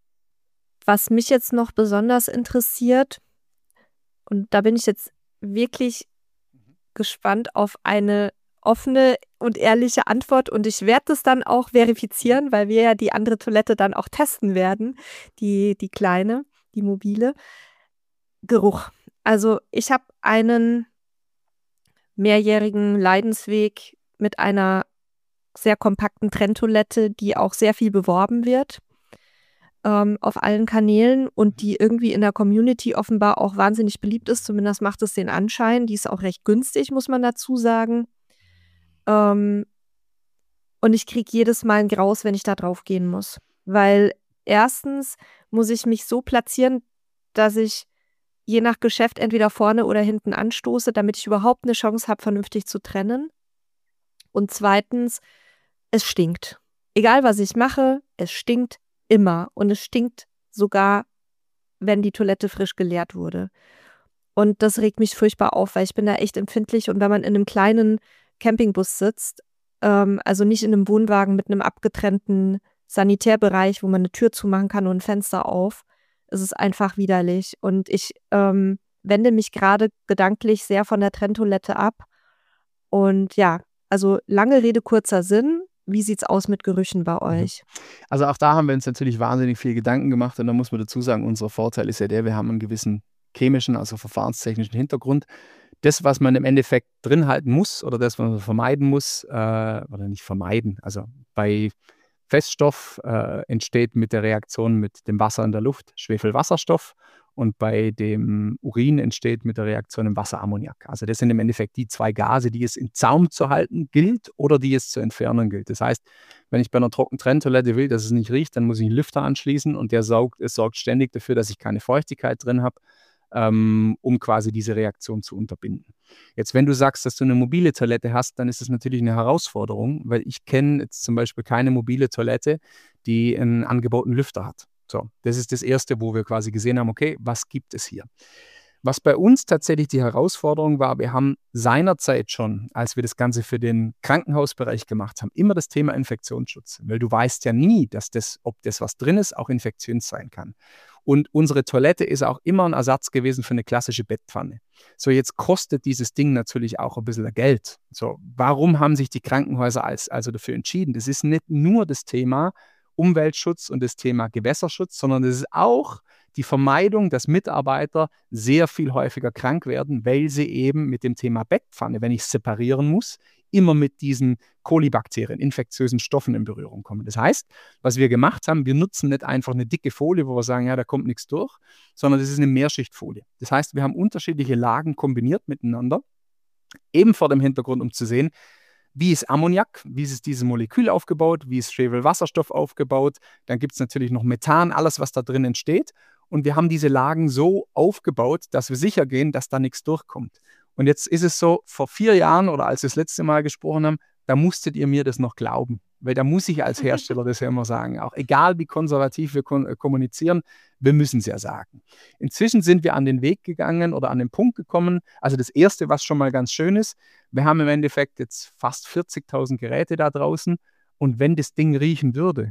S1: Was mich jetzt noch besonders interessiert, und da bin ich jetzt wirklich gespannt auf eine offene und ehrliche Antwort und ich werde das dann auch verifizieren, weil wir ja die andere Toilette dann auch testen werden, die kleine, die mobile. Geruch. Also ich habe einen mehrjährigen Leidensweg mit einer sehr kompakten Trenntoilette, die auch sehr viel beworben wird auf allen Kanälen und die irgendwie in der Community offenbar auch wahnsinnig beliebt ist. Zumindest macht es den Anschein. Die ist auch recht günstig, muss man dazu sagen. Und ich kriege jedes Mal ein Graus, wenn ich da drauf gehen muss. Weil erstens muss ich mich so platzieren, dass ich je nach Geschäft entweder vorne oder hinten anstoße, damit ich überhaupt eine Chance habe, vernünftig zu trennen. Und zweitens, es stinkt. Egal, was ich mache, es stinkt immer. Und es stinkt sogar, wenn die Toilette frisch geleert wurde. Und das regt mich furchtbar auf, weil ich bin da echt empfindlich. Und wenn man in einem kleinen Campingbus sitzt, also nicht in einem Wohnwagen mit einem abgetrennten Sanitärbereich, wo man eine Tür zumachen kann und ein Fenster auf, ist es einfach widerlich. Und ich wende mich gerade gedanklich sehr von der Trenntoilette ab. Und ja, also lange Rede, kurzer Sinn. Wie sieht es aus mit Gerüchen bei euch?
S3: Also auch da haben wir uns natürlich wahnsinnig viel Gedanken gemacht und da muss man dazu sagen, unser Vorteil ist ja der, wir haben einen gewissen chemischen, also verfahrenstechnischen Hintergrund. Das, was man im Endeffekt drin halten muss oder das, was man vermeiden muss, oder nicht vermeiden, also bei Feststoff entsteht mit der Reaktion mit dem Wasser in der Luft Schwefelwasserstoff und bei dem Urin entsteht mit der Reaktion im Wasser Ammoniak. Also das sind im Endeffekt die 2 Gase, die es im Zaum zu halten gilt oder die es zu entfernen gilt. Das heißt, wenn ich bei einer Trockentrenntoilette will, dass es nicht riecht, dann muss ich einen Lüfter anschließen und es sorgt ständig dafür, dass ich keine Feuchtigkeit drin habe, um quasi diese Reaktion zu unterbinden. Jetzt, wenn du sagst, dass du eine mobile Toilette hast, dann ist das natürlich eine Herausforderung, weil ich kenne jetzt zum Beispiel keine mobile Toilette, die einen angebauten Lüfter hat. So, das ist das Erste, wo wir quasi gesehen haben, okay, was gibt es hier? Was bei uns tatsächlich die Herausforderung war, wir haben seinerzeit schon, als wir das Ganze für den Krankenhausbereich gemacht haben, immer das Thema Infektionsschutz, weil du weißt ja nie, ob das, was drin ist, auch infektiös sein kann. Und unsere Toilette ist auch immer ein Ersatz gewesen für eine klassische Bettpfanne. So, jetzt kostet dieses Ding natürlich auch ein bisschen Geld. So, warum haben sich die Krankenhäuser also dafür entschieden? Das ist nicht nur das Thema Umweltschutz und das Thema Gewässerschutz, sondern es ist auch die Vermeidung, dass Mitarbeiter sehr viel häufiger krank werden, weil sie eben mit dem Thema Bettpfanne, wenn ich separieren muss, immer mit diesen Kolibakterien, infektiösen Stoffen in Berührung kommen. Das heißt, was wir gemacht haben, wir nutzen nicht einfach eine dicke Folie, wo wir sagen, ja, da kommt nichts durch, sondern das ist eine Mehrschichtfolie. Das heißt, wir haben unterschiedliche Lagen kombiniert miteinander, eben vor dem Hintergrund, um zu sehen, wie ist Ammoniak, wie ist dieses Molekül aufgebaut, wie ist Schwefelwasserstoff aufgebaut, dann gibt es natürlich noch Methan, alles, was da drin entsteht. Und wir haben diese Lagen so aufgebaut, dass wir sicher gehen, dass da nichts durchkommt. Und jetzt ist es so, vor 4 Jahren oder als wir das letzte Mal gesprochen haben, da musstet ihr mir das noch glauben. Weil da muss ich als Hersteller das ja immer sagen. Auch egal, wie konservativ wir kommunizieren, wir müssen es ja sagen. Inzwischen sind wir an den Weg gegangen oder an den Punkt gekommen. Also das Erste, was schon mal ganz schön ist, wir haben im Endeffekt jetzt fast 40.000 Geräte da draußen. Und wenn das Ding riechen würde,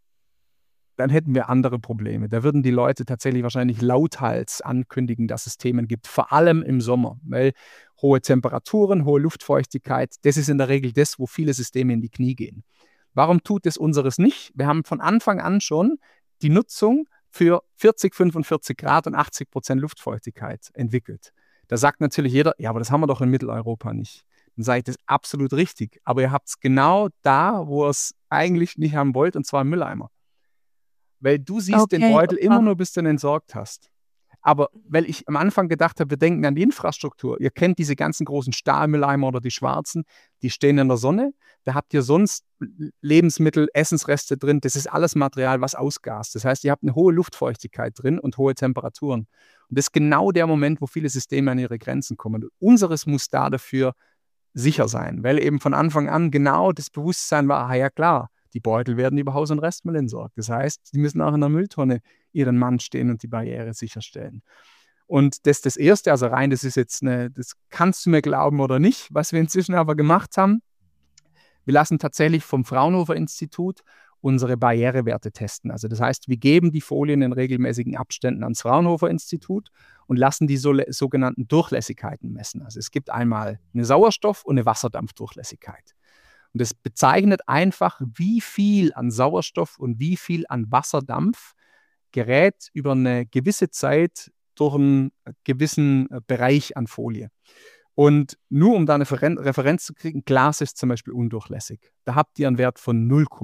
S3: dann hätten wir andere Probleme. Da würden die Leute tatsächlich wahrscheinlich lauthals ankündigen, dass es Themen gibt, vor allem im Sommer, weil hohe Temperaturen, hohe Luftfeuchtigkeit, das ist in der Regel das, wo viele Systeme in die Knie gehen. Warum tut es unseres nicht? Wir haben von Anfang an schon die Nutzung für 40, 45 Grad und 80% Luftfeuchtigkeit entwickelt. Da sagt natürlich jeder, ja, aber das haben wir doch in Mitteleuropa nicht. Dann sage ich, das ist absolut richtig. Aber ihr habt es genau da, wo ihr es eigentlich nicht haben wollt, und zwar im Mülleimer. Weil du siehst den Beutel immer nur, bis du ihn entsorgt hast. Aber weil ich am Anfang gedacht habe, wir denken an die Infrastruktur. Ihr kennt diese ganzen großen Stahlmülleimer oder die schwarzen, die stehen in der Sonne. Da habt ihr sonst Lebensmittel, Essensreste drin. Das ist alles Material, was ausgast. Das heißt, ihr habt eine hohe Luftfeuchtigkeit drin und hohe Temperaturen. Und das ist genau der Moment, wo viele Systeme an ihre Grenzen kommen. Und unseres muss da dafür sicher sein, weil eben von Anfang an genau das Bewusstsein war, ja klar, die Beutel werden über Haus- und Restmüll entsorgt. Das heißt, die müssen auch in der Mülltonne ihren Mann stehen und die Barriere sicherstellen. Und das ist das Erste, also rein, das ist jetzt das kannst du mir glauben oder nicht, was wir inzwischen aber gemacht haben. Wir lassen tatsächlich vom Fraunhofer Institut unsere Barrierewerte testen. Also das heißt, wir geben die Folien in regelmäßigen Abständen ans Fraunhofer Institut und lassen die sogenannten Durchlässigkeiten messen. Also es gibt einmal eine Sauerstoff- und eine Wasserdampfdurchlässigkeit. Und das bezeichnet einfach, wie viel an Sauerstoff und wie viel an Wasserdampf gerät über eine gewisse Zeit durch einen gewissen Bereich an Folie. Und nur um da eine Referenz zu kriegen, Glas ist zum Beispiel undurchlässig. Da habt ihr einen Wert von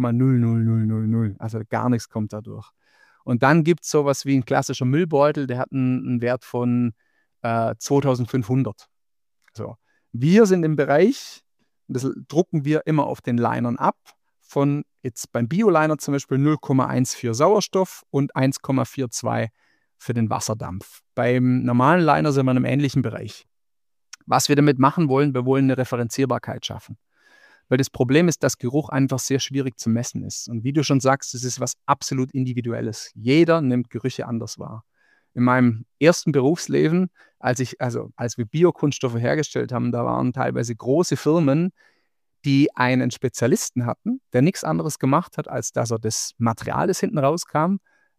S3: 0,00000, also gar nichts kommt da durch. Und dann gibt es sowas wie ein klassischer Müllbeutel, der hat einen Wert von 2500. So. Wir sind im Bereich, das drucken wir immer auf den Linern ab, von jetzt beim Bioliner zum Beispiel 0,14 Sauerstoff und 1,42 für den Wasserdampf. Beim normalen Liner sind wir in einem ähnlichen Bereich. Was wir damit machen wollen, wir wollen eine Referenzierbarkeit schaffen. Weil das Problem ist, dass Geruch einfach sehr schwierig zu messen ist. Und wie du schon sagst, es ist was absolut Individuelles. Jeder nimmt Gerüche anders wahr. In meinem ersten Berufsleben, als wir Biokunststoffe hergestellt haben, da waren teilweise große Firmen, die einen Spezialisten hatten, der nichts anderes gemacht hat, als dass er das Material, das hinten rauskam,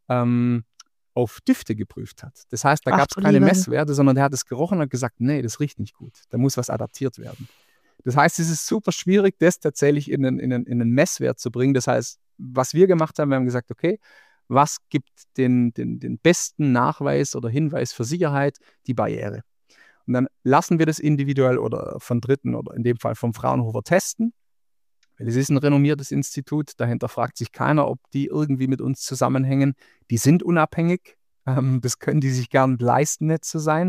S3: auf Düfte geprüft hat. Das heißt, da gab es keine Messwerte, sondern der hat es gerochen und hat gesagt, nee, das riecht nicht gut. Da muss was adaptiert werden. Das heißt, es ist super schwierig, das tatsächlich in einen Messwert zu bringen. Das heißt, was wir gemacht haben, wir haben gesagt, okay, was gibt den besten Nachweis oder Hinweis für Sicherheit? Die Barriere. Und dann lassen wir das individuell oder von Dritten oder in dem Fall vom Fraunhofer testen. Weil es ist ein renommiertes Institut, dahinter fragt sich keiner, ob die irgendwie mit uns zusammenhängen. Die sind unabhängig, Das können die sich gern leisten, nett zu sein.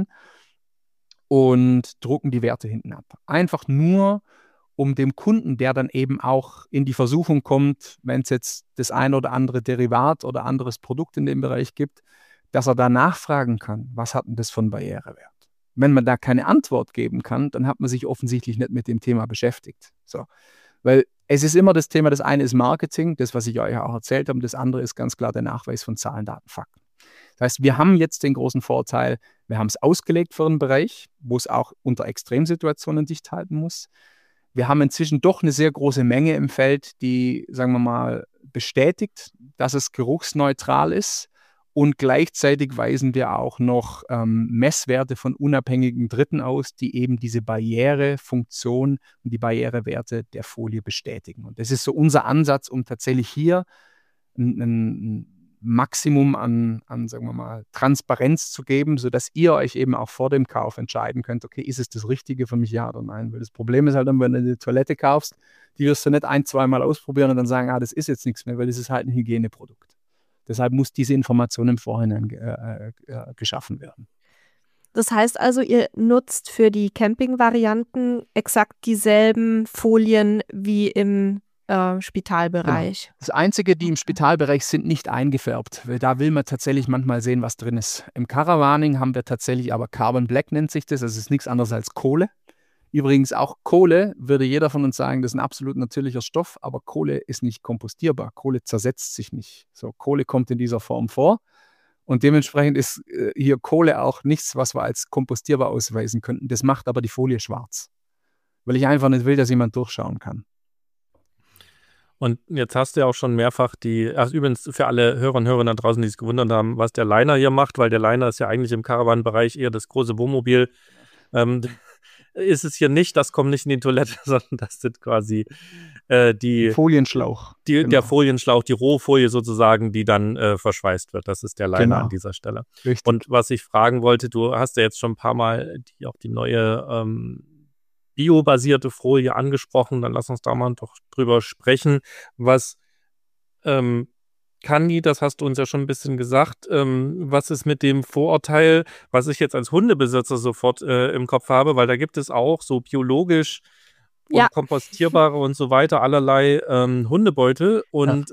S3: Und drucken die Werte hinten ab. Einfach nur, um dem Kunden, der dann eben auch in die Versuchung kommt, wenn es jetzt das ein oder andere Derivat oder anderes Produkt in dem Bereich gibt, dass er da nachfragen kann, was hat denn das für einen Barrierewert? Wenn man da keine Antwort geben kann, dann hat man sich offensichtlich nicht mit dem Thema beschäftigt. So. Weil es ist immer das Thema, das eine ist Marketing, das, was ich euch auch erzählt habe, und das andere ist ganz klar der Nachweis von Zahlen, Daten, Fakten. Das heißt, wir haben jetzt den großen Vorteil, wir haben es ausgelegt für einen Bereich, wo es auch unter Extremsituationen dicht halten muss. Wir haben inzwischen doch eine sehr große Menge im Feld, die, sagen wir mal, bestätigt, dass es geruchsneutral ist. Und gleichzeitig weisen wir auch noch Messwerte von unabhängigen Dritten aus, die eben diese Barrierefunktion und die Barrierewerte der Folie bestätigen. Und das ist so unser Ansatz, um tatsächlich hier ein Maximum an, sagen wir mal, Transparenz zu geben, sodass ihr euch eben auch vor dem Kauf entscheiden könnt, okay, ist es das Richtige für mich, ja oder nein? Weil das Problem ist halt dann, wenn du eine Toilette kaufst, die wirst du nicht 1-2 Mal ausprobieren und dann sagen, das ist jetzt nichts mehr, weil das ist halt ein Hygieneprodukt. Deshalb muss diese Information im Vorhinein geschaffen werden.
S1: Das heißt also, ihr nutzt für die Camping-Varianten exakt dieselben Folien wie im Spitalbereich.
S3: Genau. Das Einzige, die im Spitalbereich sind, nicht eingefärbt. Weil da will man tatsächlich manchmal sehen, was drin ist. Im Caravaning haben wir tatsächlich aber Carbon Black nennt sich das. Das ist nichts anderes als Kohle. Übrigens auch Kohle, würde jeder von uns sagen, das ist ein absolut natürlicher Stoff, aber Kohle ist nicht kompostierbar. Kohle zersetzt sich nicht. So, Kohle kommt in dieser Form vor und dementsprechend ist hier Kohle auch nichts, was wir als kompostierbar ausweisen könnten. Das macht aber die Folie schwarz, weil ich einfach nicht will, dass jemand durchschauen kann.
S2: Und jetzt hast du ja auch schon mehrfach übrigens für alle Hörer und Hörerinnen da draußen, die sich gewundert haben, was der Liner hier macht, weil der Liner ist ja eigentlich im Caravan-Bereich eher das große Wohnmobil. Ist es hier nicht, das kommt nicht in die Toilette, sondern das sind quasi die
S3: Folienschlauch.
S2: Der Folienschlauch, die Rohfolie sozusagen, die dann verschweißt wird. Das ist der Liner an dieser Stelle.
S3: Richtig.
S2: Und was ich fragen wollte, du hast ja jetzt schon ein paar Mal die neue biobasierte Folie angesprochen, dann lass uns da mal doch drüber sprechen. Was kann die, das hast du uns ja schon ein bisschen gesagt, was ist mit dem Vorurteil, was ich jetzt als Hundebesitzer sofort im Kopf habe, weil da gibt es auch so biologisch und kompostierbare und so weiter allerlei Hundebeutel und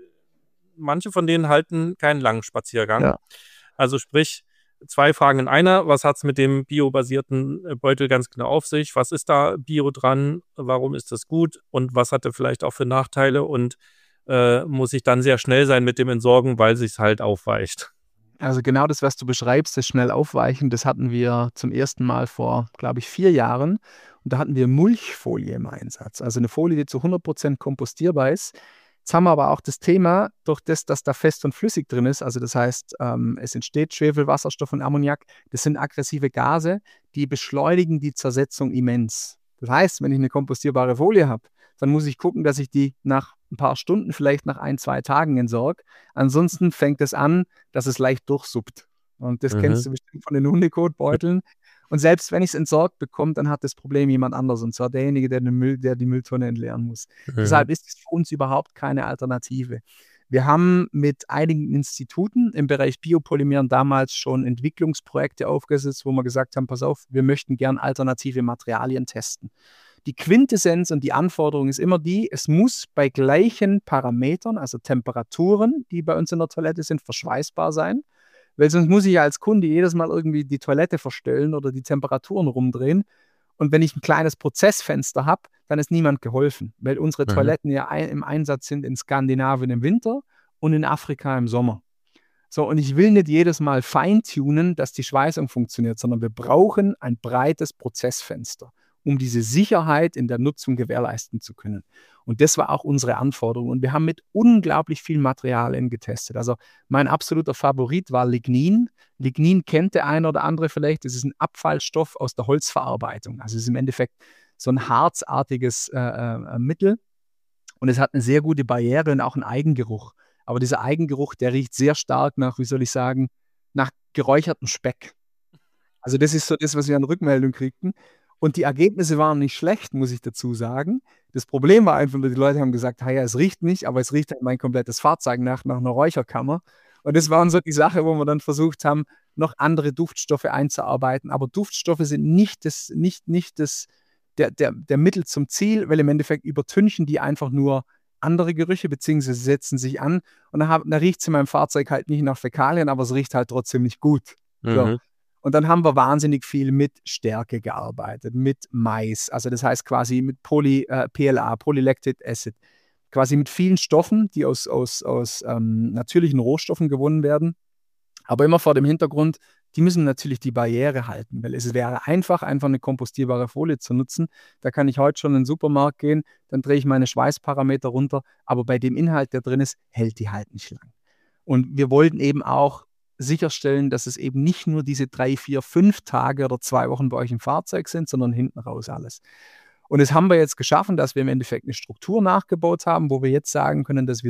S2: manche von denen halten keinen langen Spaziergang. Ja. Also sprich, 2 Fragen in einer. Was hat es mit dem biobasierten Beutel ganz genau auf sich? Was ist da Bio dran? Warum ist das gut? Und was hat er vielleicht auch für Nachteile? Und muss ich dann sehr schnell sein mit dem Entsorgen, weil sich es halt aufweicht?
S3: Also genau das, was du beschreibst, das schnell aufweichen, das hatten wir zum ersten Mal vor, glaube ich, 4 Jahren. Und da hatten wir Mulchfolie im Einsatz. Also eine Folie, die zu 100% kompostierbar ist. Jetzt haben wir aber auch das Thema, durch das, dass da fest und flüssig drin ist, also das heißt, es entsteht Schwefel, Wasserstoff und Ammoniak, das sind aggressive Gase, die beschleunigen die Zersetzung immens. Das heißt, wenn ich eine kompostierbare Folie habe, dann muss ich gucken, dass ich die nach ein paar Stunden, vielleicht nach 1-2 Tagen entsorge. Ansonsten fängt es an, dass es leicht durchsuppt. Und das kennst du bestimmt von den Hundekotbeuteln. Und selbst wenn ich es entsorgt bekomme, dann hat das Problem jemand anderes. Und zwar derjenige, der die Mülltonne entleeren muss. Deshalb ist es für uns überhaupt keine Alternative. Wir haben mit einigen Instituten im Bereich Biopolymeren damals schon Entwicklungsprojekte aufgesetzt, wo wir gesagt haben, pass auf, wir möchten gern alternative Materialien testen. Die Quintessenz und die Anforderung ist immer die, es muss bei gleichen Parametern, also Temperaturen, die bei uns in der Toilette sind, verschweißbar sein. Weil sonst muss ich ja als Kunde jedes Mal irgendwie die Toilette verstellen oder die Temperaturen rumdrehen. Und wenn ich ein kleines Prozessfenster habe, dann ist niemand geholfen. Weil unsere Toiletten ja im Einsatz sind in Skandinavien im Winter und in Afrika im Sommer. So, und ich will nicht jedes Mal feintunen, dass die Schweißung funktioniert, sondern wir brauchen ein breites Prozessfenster, um diese Sicherheit in der Nutzung gewährleisten zu können. Und das war auch unsere Anforderung. Und wir haben mit unglaublich vielen Materialien getestet. Also mein absoluter Favorit war Lignin. Lignin kennt der eine oder andere vielleicht. Das ist ein Abfallstoff aus der Holzverarbeitung. Also es ist im Endeffekt so ein harzartiges Mittel. Und es hat eine sehr gute Barriere und auch einen Eigengeruch. Aber dieser Eigengeruch, der riecht sehr stark nach, wie soll ich sagen, nach geräuchertem Speck. Also das ist so das, was wir an Rückmeldung kriegten. Und die Ergebnisse waren nicht schlecht, muss ich dazu sagen. Das Problem war einfach, die Leute haben gesagt, ja, es riecht nicht, aber es riecht halt mein komplettes Fahrzeug nach einer Räucherkammer. Und das waren so die Sachen, wo wir dann versucht haben, noch andere Duftstoffe einzuarbeiten. Aber Duftstoffe sind nicht der Mittel zum Ziel, weil im Endeffekt übertünchen die einfach nur andere Gerüche, beziehungsweise setzen sich an. Und dann riecht es in meinem Fahrzeug halt nicht nach Fäkalien, aber es riecht halt trotzdem nicht gut. So.
S2: Mhm.
S3: Und dann haben wir wahnsinnig viel mit Stärke gearbeitet, mit Mais, also das heißt quasi mit PLA, Polylactic Acid, quasi mit vielen Stoffen, die aus natürlichen Rohstoffen gewonnen werden, aber immer vor dem Hintergrund, die müssen natürlich die Barriere halten, weil es wäre einfach eine kompostierbare Folie zu nutzen. Da kann ich heute schon in den Supermarkt gehen, dann drehe ich meine Schweißparameter runter, aber bei dem Inhalt, der drin ist, hält die halt nicht lang. Und wir wollten eben auch sicherstellen, dass es eben nicht nur diese 3, 4, 5 Tage oder 2 Wochen bei euch im Fahrzeug sind, sondern hinten raus alles. Und das haben wir jetzt geschaffen, dass wir im Endeffekt eine Struktur nachgebaut haben, wo wir jetzt sagen können, dass wir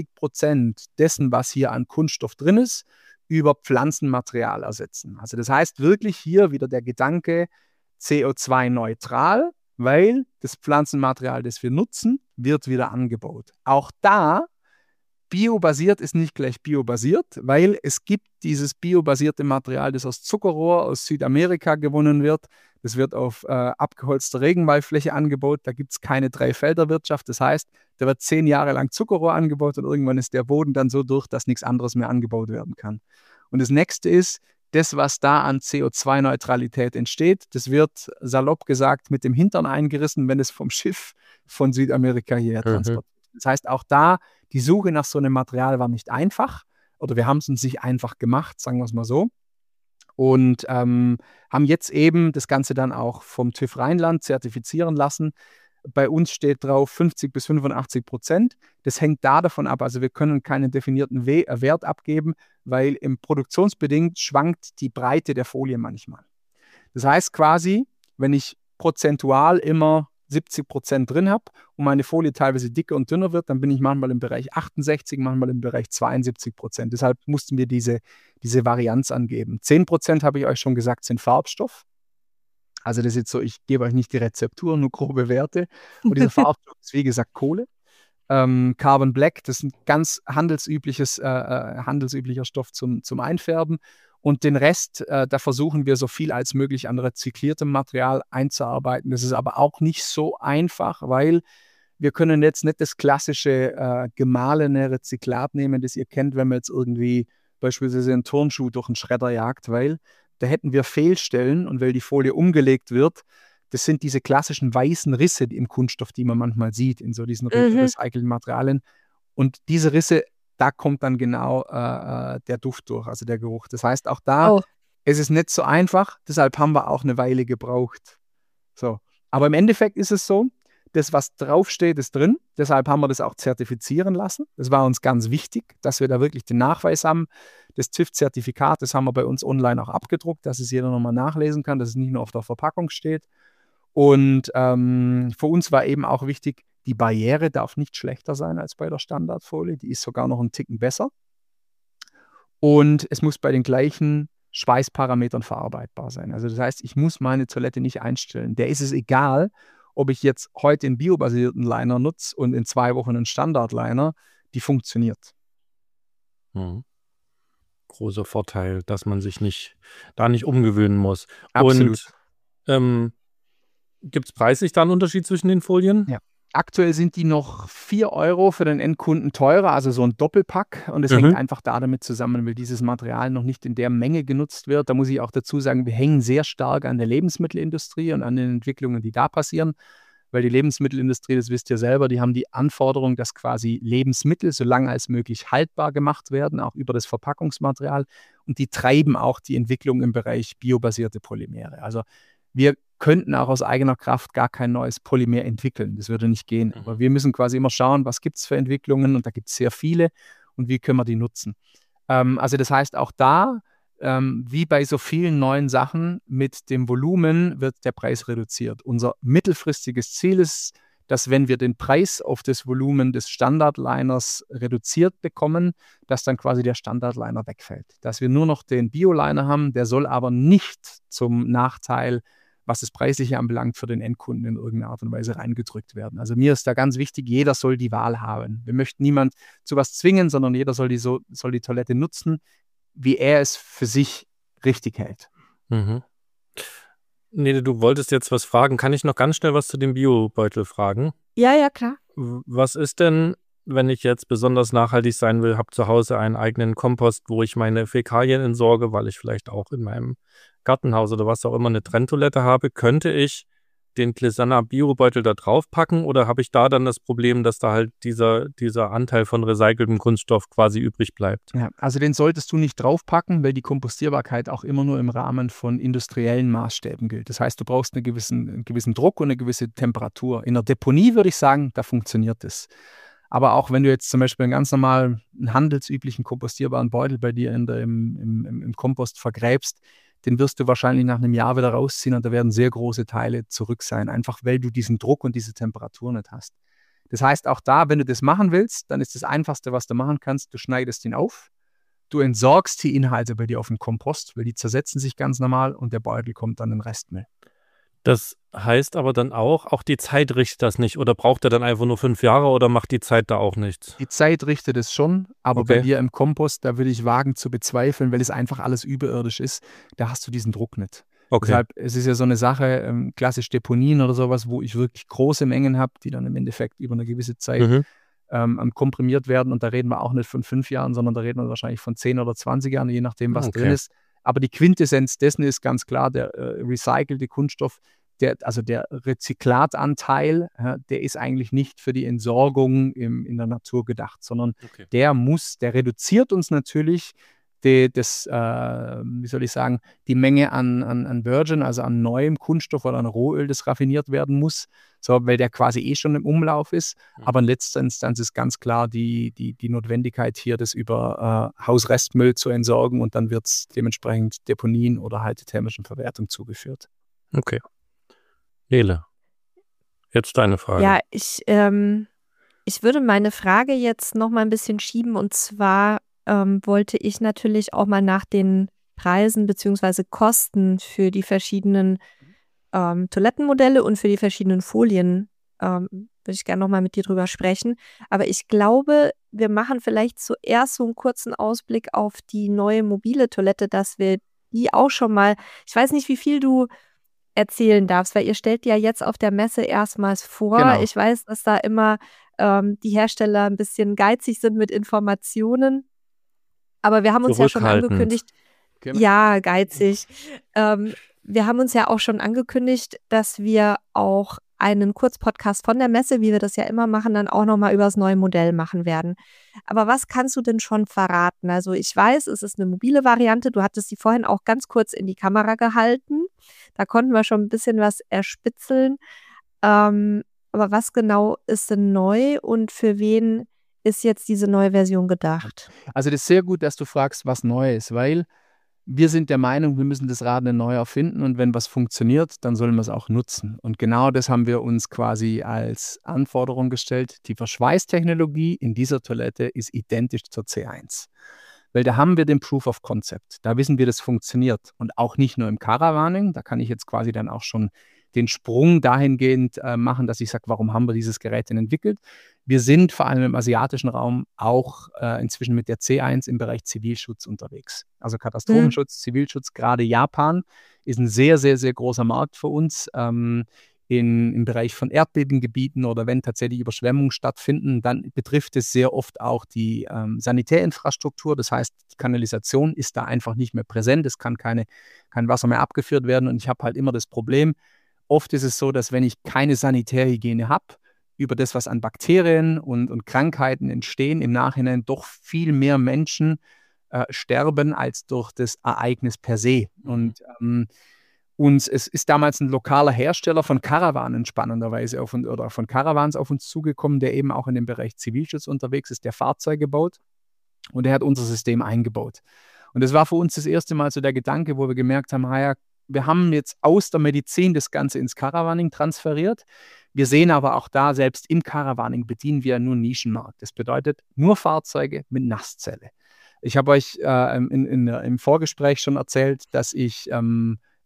S3: 70% dessen, was hier an Kunststoff drin ist, über Pflanzenmaterial ersetzen. Also das heißt wirklich hier wieder der Gedanke CO2-neutral, weil das Pflanzenmaterial, das wir nutzen, wird wieder angebaut. Auch da biobasiert ist nicht gleich biobasiert, weil es gibt dieses biobasierte Material, das aus Zuckerrohr aus Südamerika gewonnen wird. Das wird auf abgeholzter Regenwaldfläche angebaut. Da gibt es keine Dreifelderwirtschaft. Das heißt, da wird 10 Jahre lang Zuckerrohr angebaut und irgendwann ist der Boden dann so durch, dass nichts anderes mehr angebaut werden kann. Und das nächste ist, das, was da an CO2-Neutralität entsteht, das wird salopp gesagt mit dem Hintern eingerissen, wenn es vom Schiff von Südamerika hierher transportiert. Das heißt, auch da, die Suche nach so einem Material war nicht einfach oder wir haben es uns nicht einfach gemacht, sagen wir es mal so. Und haben jetzt eben das Ganze dann auch vom TÜV Rheinland zertifizieren lassen. Bei uns steht drauf 50-85%. Das hängt davon ab, also wir können keinen definierten Wert abgeben, weil im produktionsbedingt schwankt die Breite der Folie manchmal. Das heißt quasi, wenn ich prozentual immer 70% drin habe und meine Folie teilweise dicker und dünner wird, dann bin ich manchmal im Bereich 68, manchmal im Bereich 72%. Deshalb mussten wir diese Varianz angeben. 10% habe ich euch schon gesagt, sind Farbstoff. Also das ist jetzt so, ich gebe euch nicht die Rezeptur, nur grobe Werte. Und dieser Farbstoff ist wie gesagt Kohle. Carbon Black, das ist ein ganz handelsüblicher Stoff zum Einfärben. Und den Rest, da versuchen wir so viel als möglich an rezykliertem Material einzuarbeiten. Das ist aber auch nicht so einfach, weil wir können jetzt nicht das klassische gemahlene Rezyklat nehmen, das ihr kennt, wenn man jetzt irgendwie beispielsweise einen Turnschuh durch einen Schredder jagt, weil da hätten wir Fehlstellen und weil die Folie umgelegt wird, das sind diese klassischen weißen Risse im Kunststoff, die man manchmal sieht in so diesen recycelten Materialien. Und diese Risse, da kommt dann genau der Duft durch, also der Geruch. Das heißt, auch da ist es nicht so einfach, deshalb haben wir auch eine Weile gebraucht. So. Aber im Endeffekt ist es so, das, was draufsteht, ist drin. Deshalb haben wir das auch zertifizieren lassen. Das war uns ganz wichtig, dass wir da wirklich den Nachweis haben. Das TÜV-Zertifikat, das haben wir bei uns online auch abgedruckt, dass es jeder nochmal nachlesen kann, dass es nicht nur auf der Verpackung steht. Und für uns war eben auch wichtig, die Barriere darf nicht schlechter sein als bei der Standardfolie. Die ist sogar noch einen Ticken besser. Und es muss bei den gleichen Schweißparametern verarbeitbar sein. Also das heißt, ich muss meine Toilette nicht einstellen. Der ist es egal, ob ich jetzt heute einen biobasierten Liner nutze und in 2 Wochen einen Standard-Liner, die funktioniert.
S2: Großer Vorteil, dass man sich nicht umgewöhnen muss.
S3: Absolut.
S2: Und gibt es preislich da einen Unterschied zwischen den Folien?
S3: Ja. Aktuell sind die noch 4 Euro für den Endkunden teurer, also so ein Doppelpack. Und es hängt einfach damit zusammen, weil dieses Material noch nicht in der Menge genutzt wird. Da muss ich auch dazu sagen, wir hängen sehr stark an der Lebensmittelindustrie und an den Entwicklungen, die da passieren. Weil die Lebensmittelindustrie, das wisst ihr selber, die haben die Anforderung, dass quasi Lebensmittel so lange als möglich haltbar gemacht werden, auch über das Verpackungsmaterial. Und die treiben auch die Entwicklung im Bereich biobasierte Polymere. Also wir könnten auch aus eigener Kraft gar kein neues Polymer entwickeln. Das würde nicht gehen. Aber wir müssen quasi immer schauen, was gibt es für Entwicklungen und da gibt es sehr viele und wie können wir die nutzen. Also das heißt, auch da, wie bei so vielen neuen Sachen, mit dem Volumen wird der Preis reduziert. Unser mittelfristiges Ziel ist, dass wenn wir den Preis auf das Volumen des Standardliners reduziert bekommen, dass dann quasi der Standardliner wegfällt. Dass wir nur noch den Bioliner haben, der soll aber nicht zum Nachteil was das Preisliche anbelangt, für den Endkunden in irgendeiner Art und Weise reingedrückt werden. Also mir ist da ganz wichtig, jeder soll die Wahl haben. Wir möchten niemand zu was zwingen, sondern jeder soll die Toilette nutzen, wie er es für sich richtig hält.
S2: Mhm. Nele, du wolltest jetzt was fragen. Kann ich noch ganz schnell was zu dem Biobeutel fragen?
S1: Ja, klar.
S2: Was ist denn, wenn ich jetzt besonders nachhaltig sein will, habe zu Hause einen eigenen Kompost, wo ich meine Fäkalien entsorge, weil ich vielleicht auch in meinem Gartenhaus oder was auch immer eine Trenntoilette habe, könnte ich den Glesaner Biobeutel da drauf packen oder habe ich da dann das Problem, dass da halt dieser Anteil von recyceltem Kunststoff quasi übrig bleibt?
S3: Ja, also den solltest du nicht draufpacken, weil die Kompostierbarkeit auch immer nur im Rahmen von industriellen Maßstäben gilt. Das heißt, du brauchst einen gewissen Druck und eine gewisse Temperatur. In der Deponie würde ich sagen, da funktioniert das. Aber auch wenn du jetzt zum Beispiel einen ganz normalen, einen handelsüblichen kompostierbaren Beutel bei dir im Kompost vergräbst, den wirst du wahrscheinlich nach einem Jahr wieder rausziehen und da werden sehr große Teile zurück sein, einfach weil du diesen Druck und diese Temperatur nicht hast. Das heißt, auch da, wenn du das machen willst, dann ist das Einfachste, was du machen kannst, du schneidest ihn auf, du entsorgst die Inhalte bei dir auf den Kompost, weil die zersetzen sich ganz normal und der Beutel kommt dann in den Restmüll.
S2: Das heißt aber dann auch die Zeit richtet das nicht oder braucht er dann einfach nur 5 Jahre oder macht die Zeit da auch nichts?
S3: Die Zeit richtet es schon, aber
S2: Okay.
S3: bei dir im Kompost, da würde ich wagen zu bezweifeln, weil es einfach alles überirdisch ist, da hast du diesen Druck nicht.
S2: Okay.
S3: Deshalb, es ist ja so eine Sache, klassisch Deponien oder sowas, wo ich wirklich große Mengen habe, die dann im Endeffekt über eine gewisse Zeit komprimiert werden und da reden wir auch nicht von 5 Jahren, sondern da reden wir wahrscheinlich von 10 oder 20 Jahren, je nachdem, was drin ist. Aber die Quintessenz dessen ist ganz klar, der recycelte Kunststoff, der Rezyklatanteil, der ist eigentlich nicht für die Entsorgung in der Natur gedacht, sondern der reduziert uns natürlich die Menge an Virgin, also an neuem Kunststoff oder an Rohöl, das raffiniert werden muss, so, weil der quasi schon im Umlauf ist. Aber in letzter Instanz ist ganz klar die Notwendigkeit hier, das über Hausrestmüll zu entsorgen und dann wird es dementsprechend Deponien oder halt der thermischen Verwertung zugeführt.
S2: Okay. Nele, jetzt deine Frage.
S1: Ja, ich würde meine Frage jetzt noch mal ein bisschen schieben und zwar wollte ich natürlich auch mal nach den Preisen bzw. Kosten für die verschiedenen Toilettenmodelle und für die verschiedenen Folien würde ich gerne noch mal mit dir drüber sprechen. Aber ich glaube, wir machen vielleicht zuerst so einen kurzen Ausblick auf die neue mobile Toilette, dass wir die auch schon mal, ich weiß nicht, wie viel du erzählen darfst, weil ihr stellt ja jetzt auf der Messe erstmals vor.
S3: Genau.
S1: Ich weiß, dass da immer die Hersteller ein bisschen geizig sind mit Informationen. Aber wir haben uns ja schon angekündigt,
S3: Genau.
S1: ja, geizig. Wir haben uns ja auch schon angekündigt, dass wir auch einen Kurzpodcast von der Messe, wie wir das ja immer machen, dann auch nochmal über das neue Modell machen werden. Aber was kannst du denn schon verraten? Also ich weiß, es ist eine mobile Variante. Du hattest sie vorhin auch ganz kurz in die Kamera gehalten. Da konnten wir schon ein bisschen was erspitzeln. Aber was genau ist denn neu und für wen ist jetzt diese neue Version gedacht?
S3: Also das ist sehr gut, dass du fragst, was neu ist, weil wir sind der Meinung, wir müssen das Rad neu erfinden und wenn was funktioniert, dann sollen wir es auch nutzen. Und genau das haben wir uns quasi als Anforderung gestellt. Die Verschweißtechnologie in dieser Toilette ist identisch zur C1. Weil da haben wir den Proof of Concept. Da wissen wir, das funktioniert. Und auch nicht nur im Caravaning, da kann ich jetzt quasi dann auch schon den Sprung dahingehend machen, dass ich sage, warum haben wir dieses Gerät denn entwickelt? Wir sind vor allem im asiatischen Raum auch inzwischen mit der C1 im Bereich Zivilschutz unterwegs. Also Katastrophenschutz, Zivilschutz, gerade Japan ist ein sehr, sehr, sehr großer Markt für uns. Im Bereich von Erdbebengebieten oder wenn tatsächlich Überschwemmungen stattfinden, dann betrifft es sehr oft auch die Sanitärinfrastruktur. Das heißt, die Kanalisation ist da einfach nicht mehr präsent. Es kann kein Wasser mehr abgeführt werden. Und ich habe halt immer das Problem, oft ist es so, dass wenn ich keine Sanitärhygiene habe, über das, was an Bakterien und Krankheiten entstehen, im Nachhinein doch viel mehr Menschen sterben als durch das Ereignis per se. Und es ist damals ein lokaler Hersteller von Karawanen spannenderweise oder von Caravans auf uns zugekommen, der eben auch in dem Bereich Zivilschutz unterwegs ist, der Fahrzeuge baut und der hat unser System eingebaut. Und das war für uns das erste Mal so der Gedanke, wo wir gemerkt haben, wir haben jetzt aus der Medizin das Ganze ins Caravaning transferiert. Wir sehen aber auch da, selbst im Caravaning bedienen wir nur Nischenmarkt. Das bedeutet nur Fahrzeuge mit Nasszelle. Ich habe euch im Vorgespräch schon erzählt, dass ich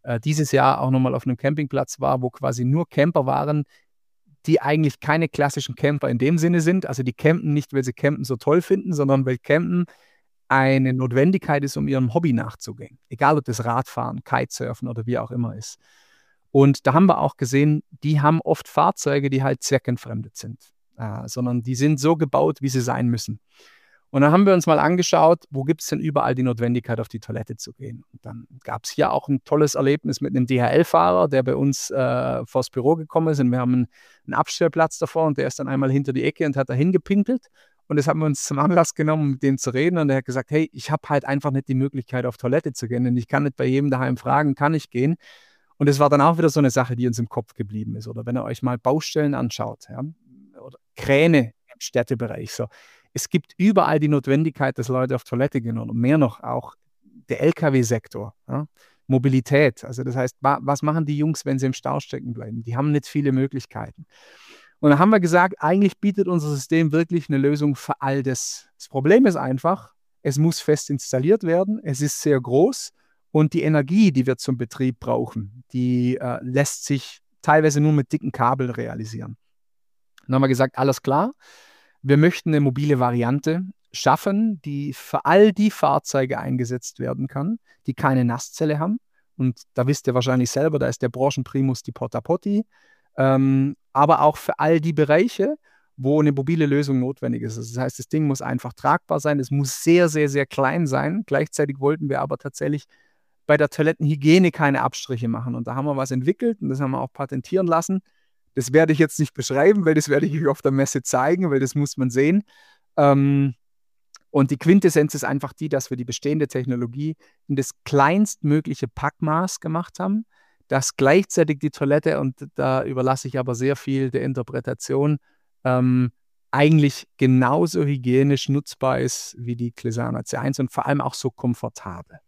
S3: dieses Jahr auch nochmal auf einem Campingplatz war, wo quasi nur Camper waren, die eigentlich keine klassischen Camper in dem Sinne sind. Also die campen nicht, weil sie Campen so toll finden, sondern weil Campen eine Notwendigkeit ist, um ihrem Hobby nachzugehen. Egal, ob das Radfahren, Kitesurfen oder wie auch immer ist. Und da haben wir auch gesehen, die haben oft Fahrzeuge, die halt zweckentfremdet sind, sondern die sind so gebaut, wie sie sein müssen. Und dann haben wir uns mal angeschaut, wo gibt es denn überall die Notwendigkeit, auf die Toilette zu gehen. Und dann gab es hier auch ein tolles Erlebnis mit einem DHL-Fahrer, der bei uns vors Büro gekommen ist. Und wir haben einen Abstellplatz davor und der ist dann einmal hinter die Ecke und hat da hingepinkelt. Und das haben wir uns zum Anlass genommen, um mit dem zu reden. Und er hat gesagt, hey, ich habe halt einfach nicht die Möglichkeit, auf Toilette zu gehen. Und ich kann nicht bei jedem daheim fragen, kann ich gehen? Und das war dann auch wieder so eine Sache, die uns im Kopf geblieben ist. Oder wenn ihr euch mal Baustellen anschaut, ja, oder Kräne im Städtebereich, so. Es gibt überall die Notwendigkeit, dass Leute auf Toilette gehen und mehr noch auch der LKW-Sektor, ja? Mobilität. Also das heißt, was machen die Jungs, wenn sie im Stau stecken bleiben? Die haben nicht viele Möglichkeiten. Und dann haben wir gesagt, eigentlich bietet unser System wirklich eine Lösung für all das. Das Problem ist einfach, es muss fest installiert werden, es ist sehr groß und die Energie, die wir zum Betrieb brauchen, die lässt sich teilweise nur mit dicken Kabeln realisieren. Dann haben wir gesagt, alles klar. Wir möchten eine mobile Variante schaffen, die für all die Fahrzeuge eingesetzt werden kann, die keine Nasszelle haben. Und da wisst ihr wahrscheinlich selber, da ist der Branchenprimus die Porta Potty. Aber auch für all die Bereiche, wo eine mobile Lösung notwendig ist. Also das heißt, das Ding muss einfach tragbar sein, es muss sehr, sehr, sehr klein sein. Gleichzeitig wollten wir aber tatsächlich bei der Toilettenhygiene keine Abstriche machen. Und da haben wir was entwickelt und das haben wir auch patentieren lassen. Das werde ich jetzt nicht beschreiben, weil das werde ich euch auf der Messe zeigen, weil das muss man sehen. Und die Quintessenz ist einfach die, dass wir die bestehende Technologie in das kleinstmögliche Packmaß gemacht haben, dass gleichzeitig die Toilette, und da überlasse ich aber sehr viel der Interpretation, eigentlich genauso hygienisch nutzbar ist wie die Clesana C1 und vor allem auch so komfortabel.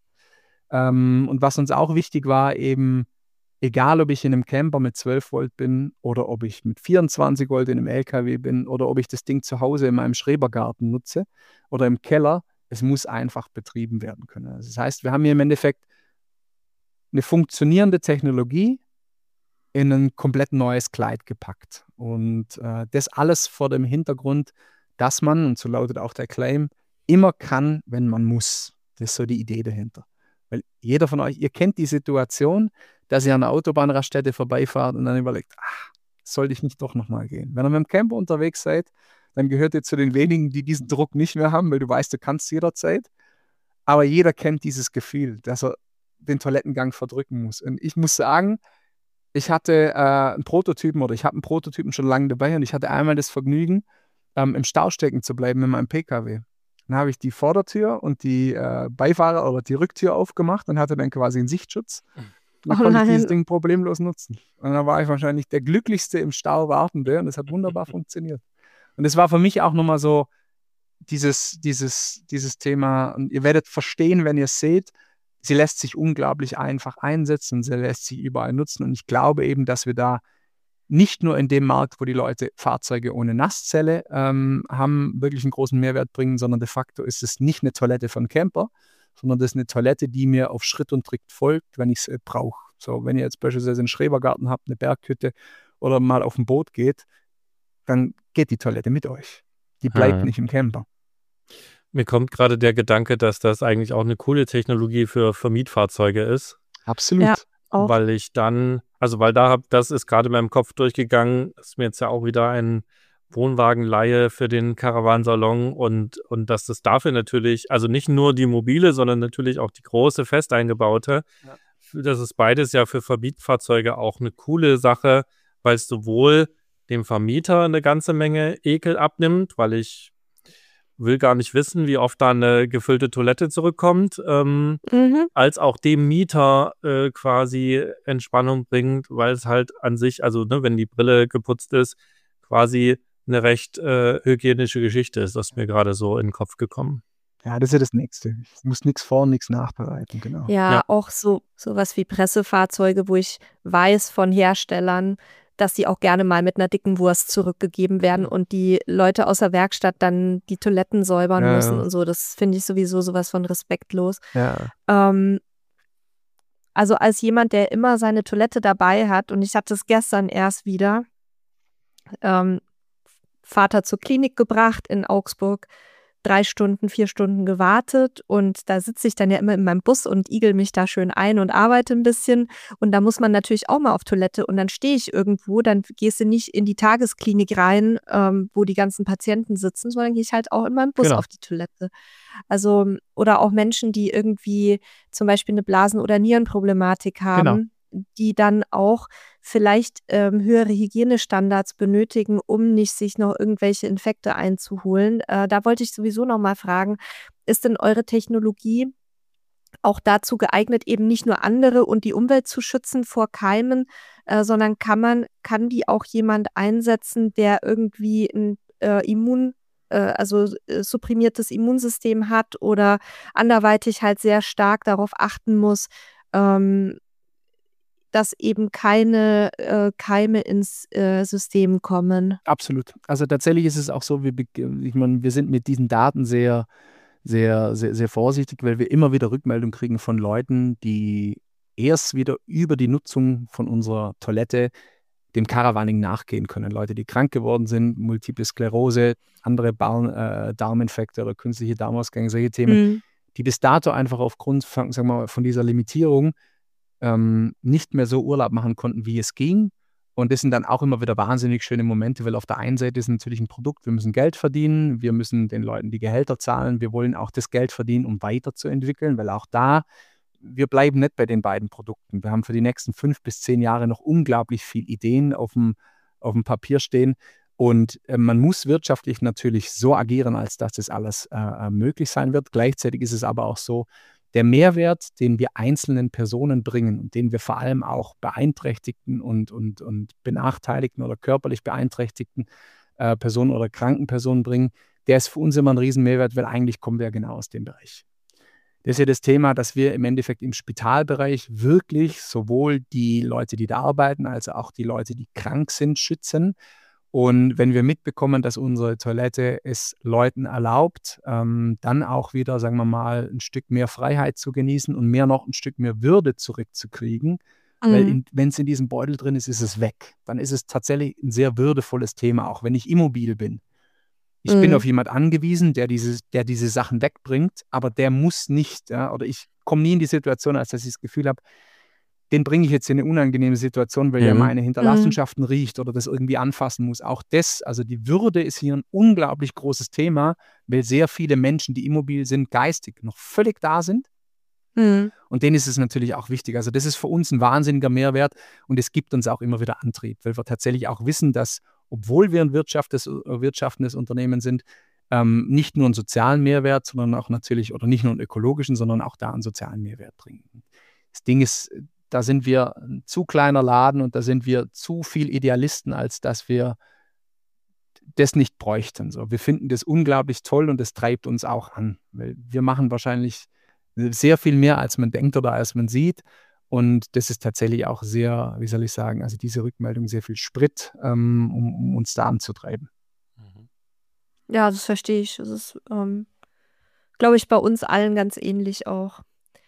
S3: Und was uns auch wichtig war, eben egal, ob ich in einem Camper mit 12 Volt bin oder ob ich mit 24 Volt in einem LKW bin oder ob ich das Ding zu Hause in meinem Schrebergarten nutze oder im Keller, es muss einfach betrieben werden können. Also das heißt, wir haben hier im Endeffekt eine funktionierende Technologie in ein komplett neues Kleid gepackt. Und das alles vor dem Hintergrund, dass man, und so lautet auch der Claim, immer kann, wenn man muss. Das ist so die Idee dahinter. Weil jeder von euch, ihr kennt die Situation, dass ihr an der Autobahnraststätte vorbeifahrt und dann überlegt, sollte ich nicht doch nochmal gehen? Wenn ihr mit dem Camper unterwegs seid, dann gehört ihr zu den wenigen, die diesen Druck nicht mehr haben, weil du weißt, du kannst jederzeit. Aber jeder kennt dieses Gefühl, dass er den Toilettengang verdrücken muss. Und ich muss sagen, ich hatte einen Prototypen oder ich habe einen Prototypen schon lange dabei und ich hatte einmal das Vergnügen, im Stau stecken zu bleiben in meinem PKW. Dann habe ich die Vordertür und die Beifahrer- oder die Rücktür aufgemacht und hatte dann quasi einen Sichtschutz. Dann konnte ich dieses Ding problemlos nutzen. Und dann war ich wahrscheinlich der glücklichste im Stau Wartende und es hat wunderbar funktioniert. Und es war für mich auch nochmal so dieses Thema, und ihr werdet verstehen, wenn ihr es seht, sie lässt sich unglaublich einfach einsetzen und sie lässt sich überall nutzen. Und ich glaube eben, dass wir da nicht nur in dem Markt, wo die Leute Fahrzeuge ohne Nasszelle haben, wirklich einen großen Mehrwert bringen, sondern de facto ist es nicht eine Toilette von Camper, sondern das ist eine Toilette, die mir auf Schritt und Tritt folgt, wenn ich es brauche. So, wenn ihr jetzt beispielsweise einen Schrebergarten habt, eine Berghütte oder mal auf ein Boot geht, dann geht die Toilette mit euch. Die bleibt nicht im Camper.
S2: Mir kommt gerade der Gedanke, dass das eigentlich auch eine coole Technologie für Mietfahrzeuge ist.
S3: Absolut.
S1: Ja, auch.
S2: Weil ich dann, also weil das ist gerade in meinem Kopf durchgegangen, ist mir jetzt ja auch wieder ein Wohnwagenleihe für den Caravansalon und dass das dafür natürlich, also nicht nur die mobile, sondern natürlich auch die große, fest eingebaute, das ist beides ja für Vermietfahrzeuge auch eine coole Sache, weil es sowohl dem Vermieter eine ganze Menge Ekel abnimmt, weil ich will gar nicht wissen, wie oft da eine gefüllte Toilette zurückkommt, als auch dem Mieter quasi Entspannung bringt, weil es halt an sich, also ne, wenn die Brille geputzt ist, quasi eine recht hygienische Geschichte ist. Das ist mir gerade so in den Kopf gekommen.
S3: Ja, das ist ja das Nächste. Ich muss nichts vor, nichts nachbereiten, genau.
S1: Ja, auch sowas wie Pressefahrzeuge, wo ich weiß von Herstellern, dass die auch gerne mal mit einer dicken Wurst zurückgegeben werden und die Leute aus der Werkstatt dann die Toiletten säubern müssen und so. Das finde ich sowieso sowas von respektlos.
S3: Ja.
S1: Also als jemand, der immer seine Toilette dabei hat, und ich hatte es gestern erst wieder, Vater zur Klinik gebracht in Augsburg, 3 Stunden, 4 Stunden gewartet und da sitze ich dann ja immer in meinem Bus und igel mich da schön ein und arbeite ein bisschen und da muss man natürlich auch mal auf Toilette und dann stehe ich irgendwo, dann gehst du nicht in die Tagesklinik rein, wo die ganzen Patienten sitzen, sondern gehe ich halt auch in meinem Bus
S2: Genau.
S1: auf die Toilette. Also, oder auch Menschen, die irgendwie zum Beispiel eine Blasen- oder Nierenproblematik haben, die dann auch vielleicht höhere Hygienestandards benötigen, um nicht sich noch irgendwelche Infekte einzuholen. Da wollte ich sowieso noch mal fragen, ist denn eure Technologie auch dazu geeignet, eben nicht nur andere und die Umwelt zu schützen vor Keimen, sondern kann die auch jemand einsetzen, der irgendwie ein supprimiertes Immunsystem hat oder anderweitig halt sehr stark darauf achten muss, dass eben keine Keime ins System kommen.
S3: Absolut. Also tatsächlich ist es auch so, ich meine, wir sind mit diesen Daten sehr, sehr, sehr, sehr vorsichtig, weil wir immer wieder Rückmeldung kriegen von Leuten, die erst wieder über die Nutzung von unserer Toilette dem Caravaning nachgehen können. Leute, die krank geworden sind, Multiple Sklerose, andere Darminfekte oder künstliche Darmausgänge, solche Themen,
S1: Mhm.
S3: die bis dato einfach aufgrund sagen wir mal, von dieser Limitierung nicht mehr so Urlaub machen konnten, wie es ging. Und das sind dann auch immer wieder wahnsinnig schöne Momente, weil auf der einen Seite ist natürlich ein Produkt, wir müssen Geld verdienen, wir müssen den Leuten die Gehälter zahlen, wir wollen auch das Geld verdienen, um weiterzuentwickeln, weil auch da, wir bleiben nicht bei den beiden Produkten. Wir haben für die nächsten 5 bis 10 Jahre noch unglaublich viele Ideen auf dem Papier stehen. Und man muss wirtschaftlich natürlich so agieren, als dass das alles möglich sein wird. Gleichzeitig ist es aber auch so, der Mehrwert, den wir einzelnen Personen bringen und den wir vor allem auch beeinträchtigten und benachteiligten oder körperlich beeinträchtigten Personen oder kranken Personen bringen, der ist für uns immer ein Riesenmehrwert, weil eigentlich kommen wir ja genau aus dem Bereich. Das ist ja das Thema, dass wir im Endeffekt im Spitalbereich wirklich sowohl die Leute, die da arbeiten, als auch die Leute, die krank sind, schützen. Und wenn wir mitbekommen, dass unsere Toilette es Leuten erlaubt, dann auch wieder, sagen wir mal, ein Stück mehr Freiheit zu genießen und noch ein Stück mehr Würde zurückzukriegen, weil wenn es in diesem Beutel drin ist, ist es weg. Dann ist es tatsächlich ein sehr würdevolles Thema, auch wenn ich immobil bin. Ich bin auf jemand angewiesen, der diese Sachen wegbringt, aber der muss nicht, ja, oder ich komme nie in die Situation, als dass ich das Gefühl habe, den bringe ich jetzt in eine unangenehme Situation, weil der meine Hinterlassenschaften riecht oder das irgendwie anfassen muss. Auch das, also die Würde ist hier ein unglaublich großes Thema, weil sehr viele Menschen, die immobil sind, geistig noch völlig da sind. Und denen ist es natürlich auch wichtig. Also das ist für uns ein wahnsinniger Mehrwert und es gibt uns auch immer wieder Antrieb, weil wir tatsächlich auch wissen, dass, obwohl wir ein wirtschaftendes Unternehmen sind, nicht nur einen sozialen Mehrwert, sondern auch natürlich, oder nicht nur einen ökologischen, sondern auch da einen sozialen Mehrwert bringen. Das Ding ist, da sind wir ein zu kleiner Laden und da sind wir zu viel Idealisten, als dass wir das nicht bräuchten. So, wir finden das unglaublich toll und das treibt uns auch an, weil wir machen wahrscheinlich sehr viel mehr, als man denkt oder als man sieht. Und das ist tatsächlich auch sehr, wie soll ich sagen, also diese Rückmeldung sehr viel Sprit, um uns da anzutreiben.
S1: Ja, das verstehe ich. Das ist, glaube ich, bei uns allen ganz ähnlich auch.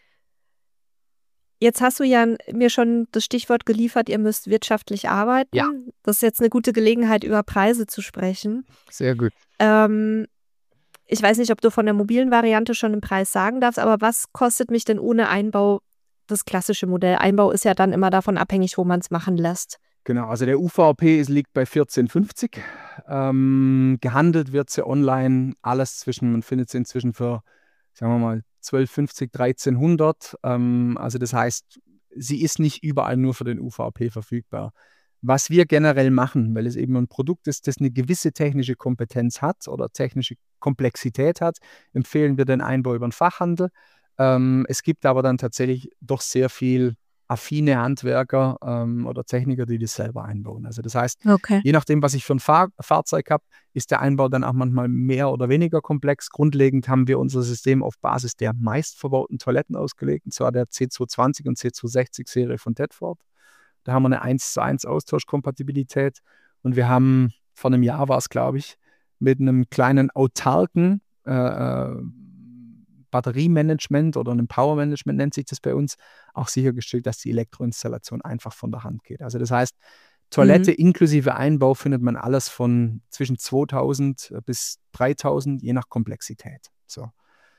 S1: Jetzt hast du ja mir schon das Stichwort geliefert, ihr müsst wirtschaftlich arbeiten.
S3: Ja.
S1: Das ist jetzt eine gute Gelegenheit, über Preise zu sprechen.
S3: Sehr gut.
S1: Ich weiß nicht, ob du von der mobilen Variante schon einen Preis sagen darfst, aber was kostet mich denn ohne Einbau das klassische Modell? Einbau ist ja dann immer davon abhängig, wo man es machen lässt.
S3: Genau, also der UVP liegt bei 14,50. Gehandelt wird sie online alles man findet sie inzwischen für, sagen wir mal, 12,50, 1300. Also das heißt, sie ist nicht überall nur für den UVP verfügbar. Was wir generell machen, weil es eben ein Produkt ist, das eine gewisse technische Kompetenz hat oder technische Komplexität hat, empfehlen wir den Einbau über den Fachhandel. Es gibt aber dann tatsächlich doch sehr viel affine Handwerker oder Techniker, die das selber einbauen. Also das heißt, je nachdem, was ich für ein Fahrzeug habe, ist der Einbau dann auch manchmal mehr oder weniger komplex. Grundlegend haben wir unser System auf Basis der meistverbauten Toiletten ausgelegt, und zwar der C220 und C260-Serie von Tedford. Da haben wir eine 1:1 Austauschkompatibilität und wir haben, vor einem Jahr war es, glaube ich, mit einem kleinen autarken Batteriemanagement oder einem Powermanagement nennt sich das bei uns, auch sichergestellt, dass die Elektroinstallation einfach von der Hand geht. Also das heißt, Toilette inklusive Einbau findet man alles von zwischen 2000 bis 3000, je nach Komplexität. So.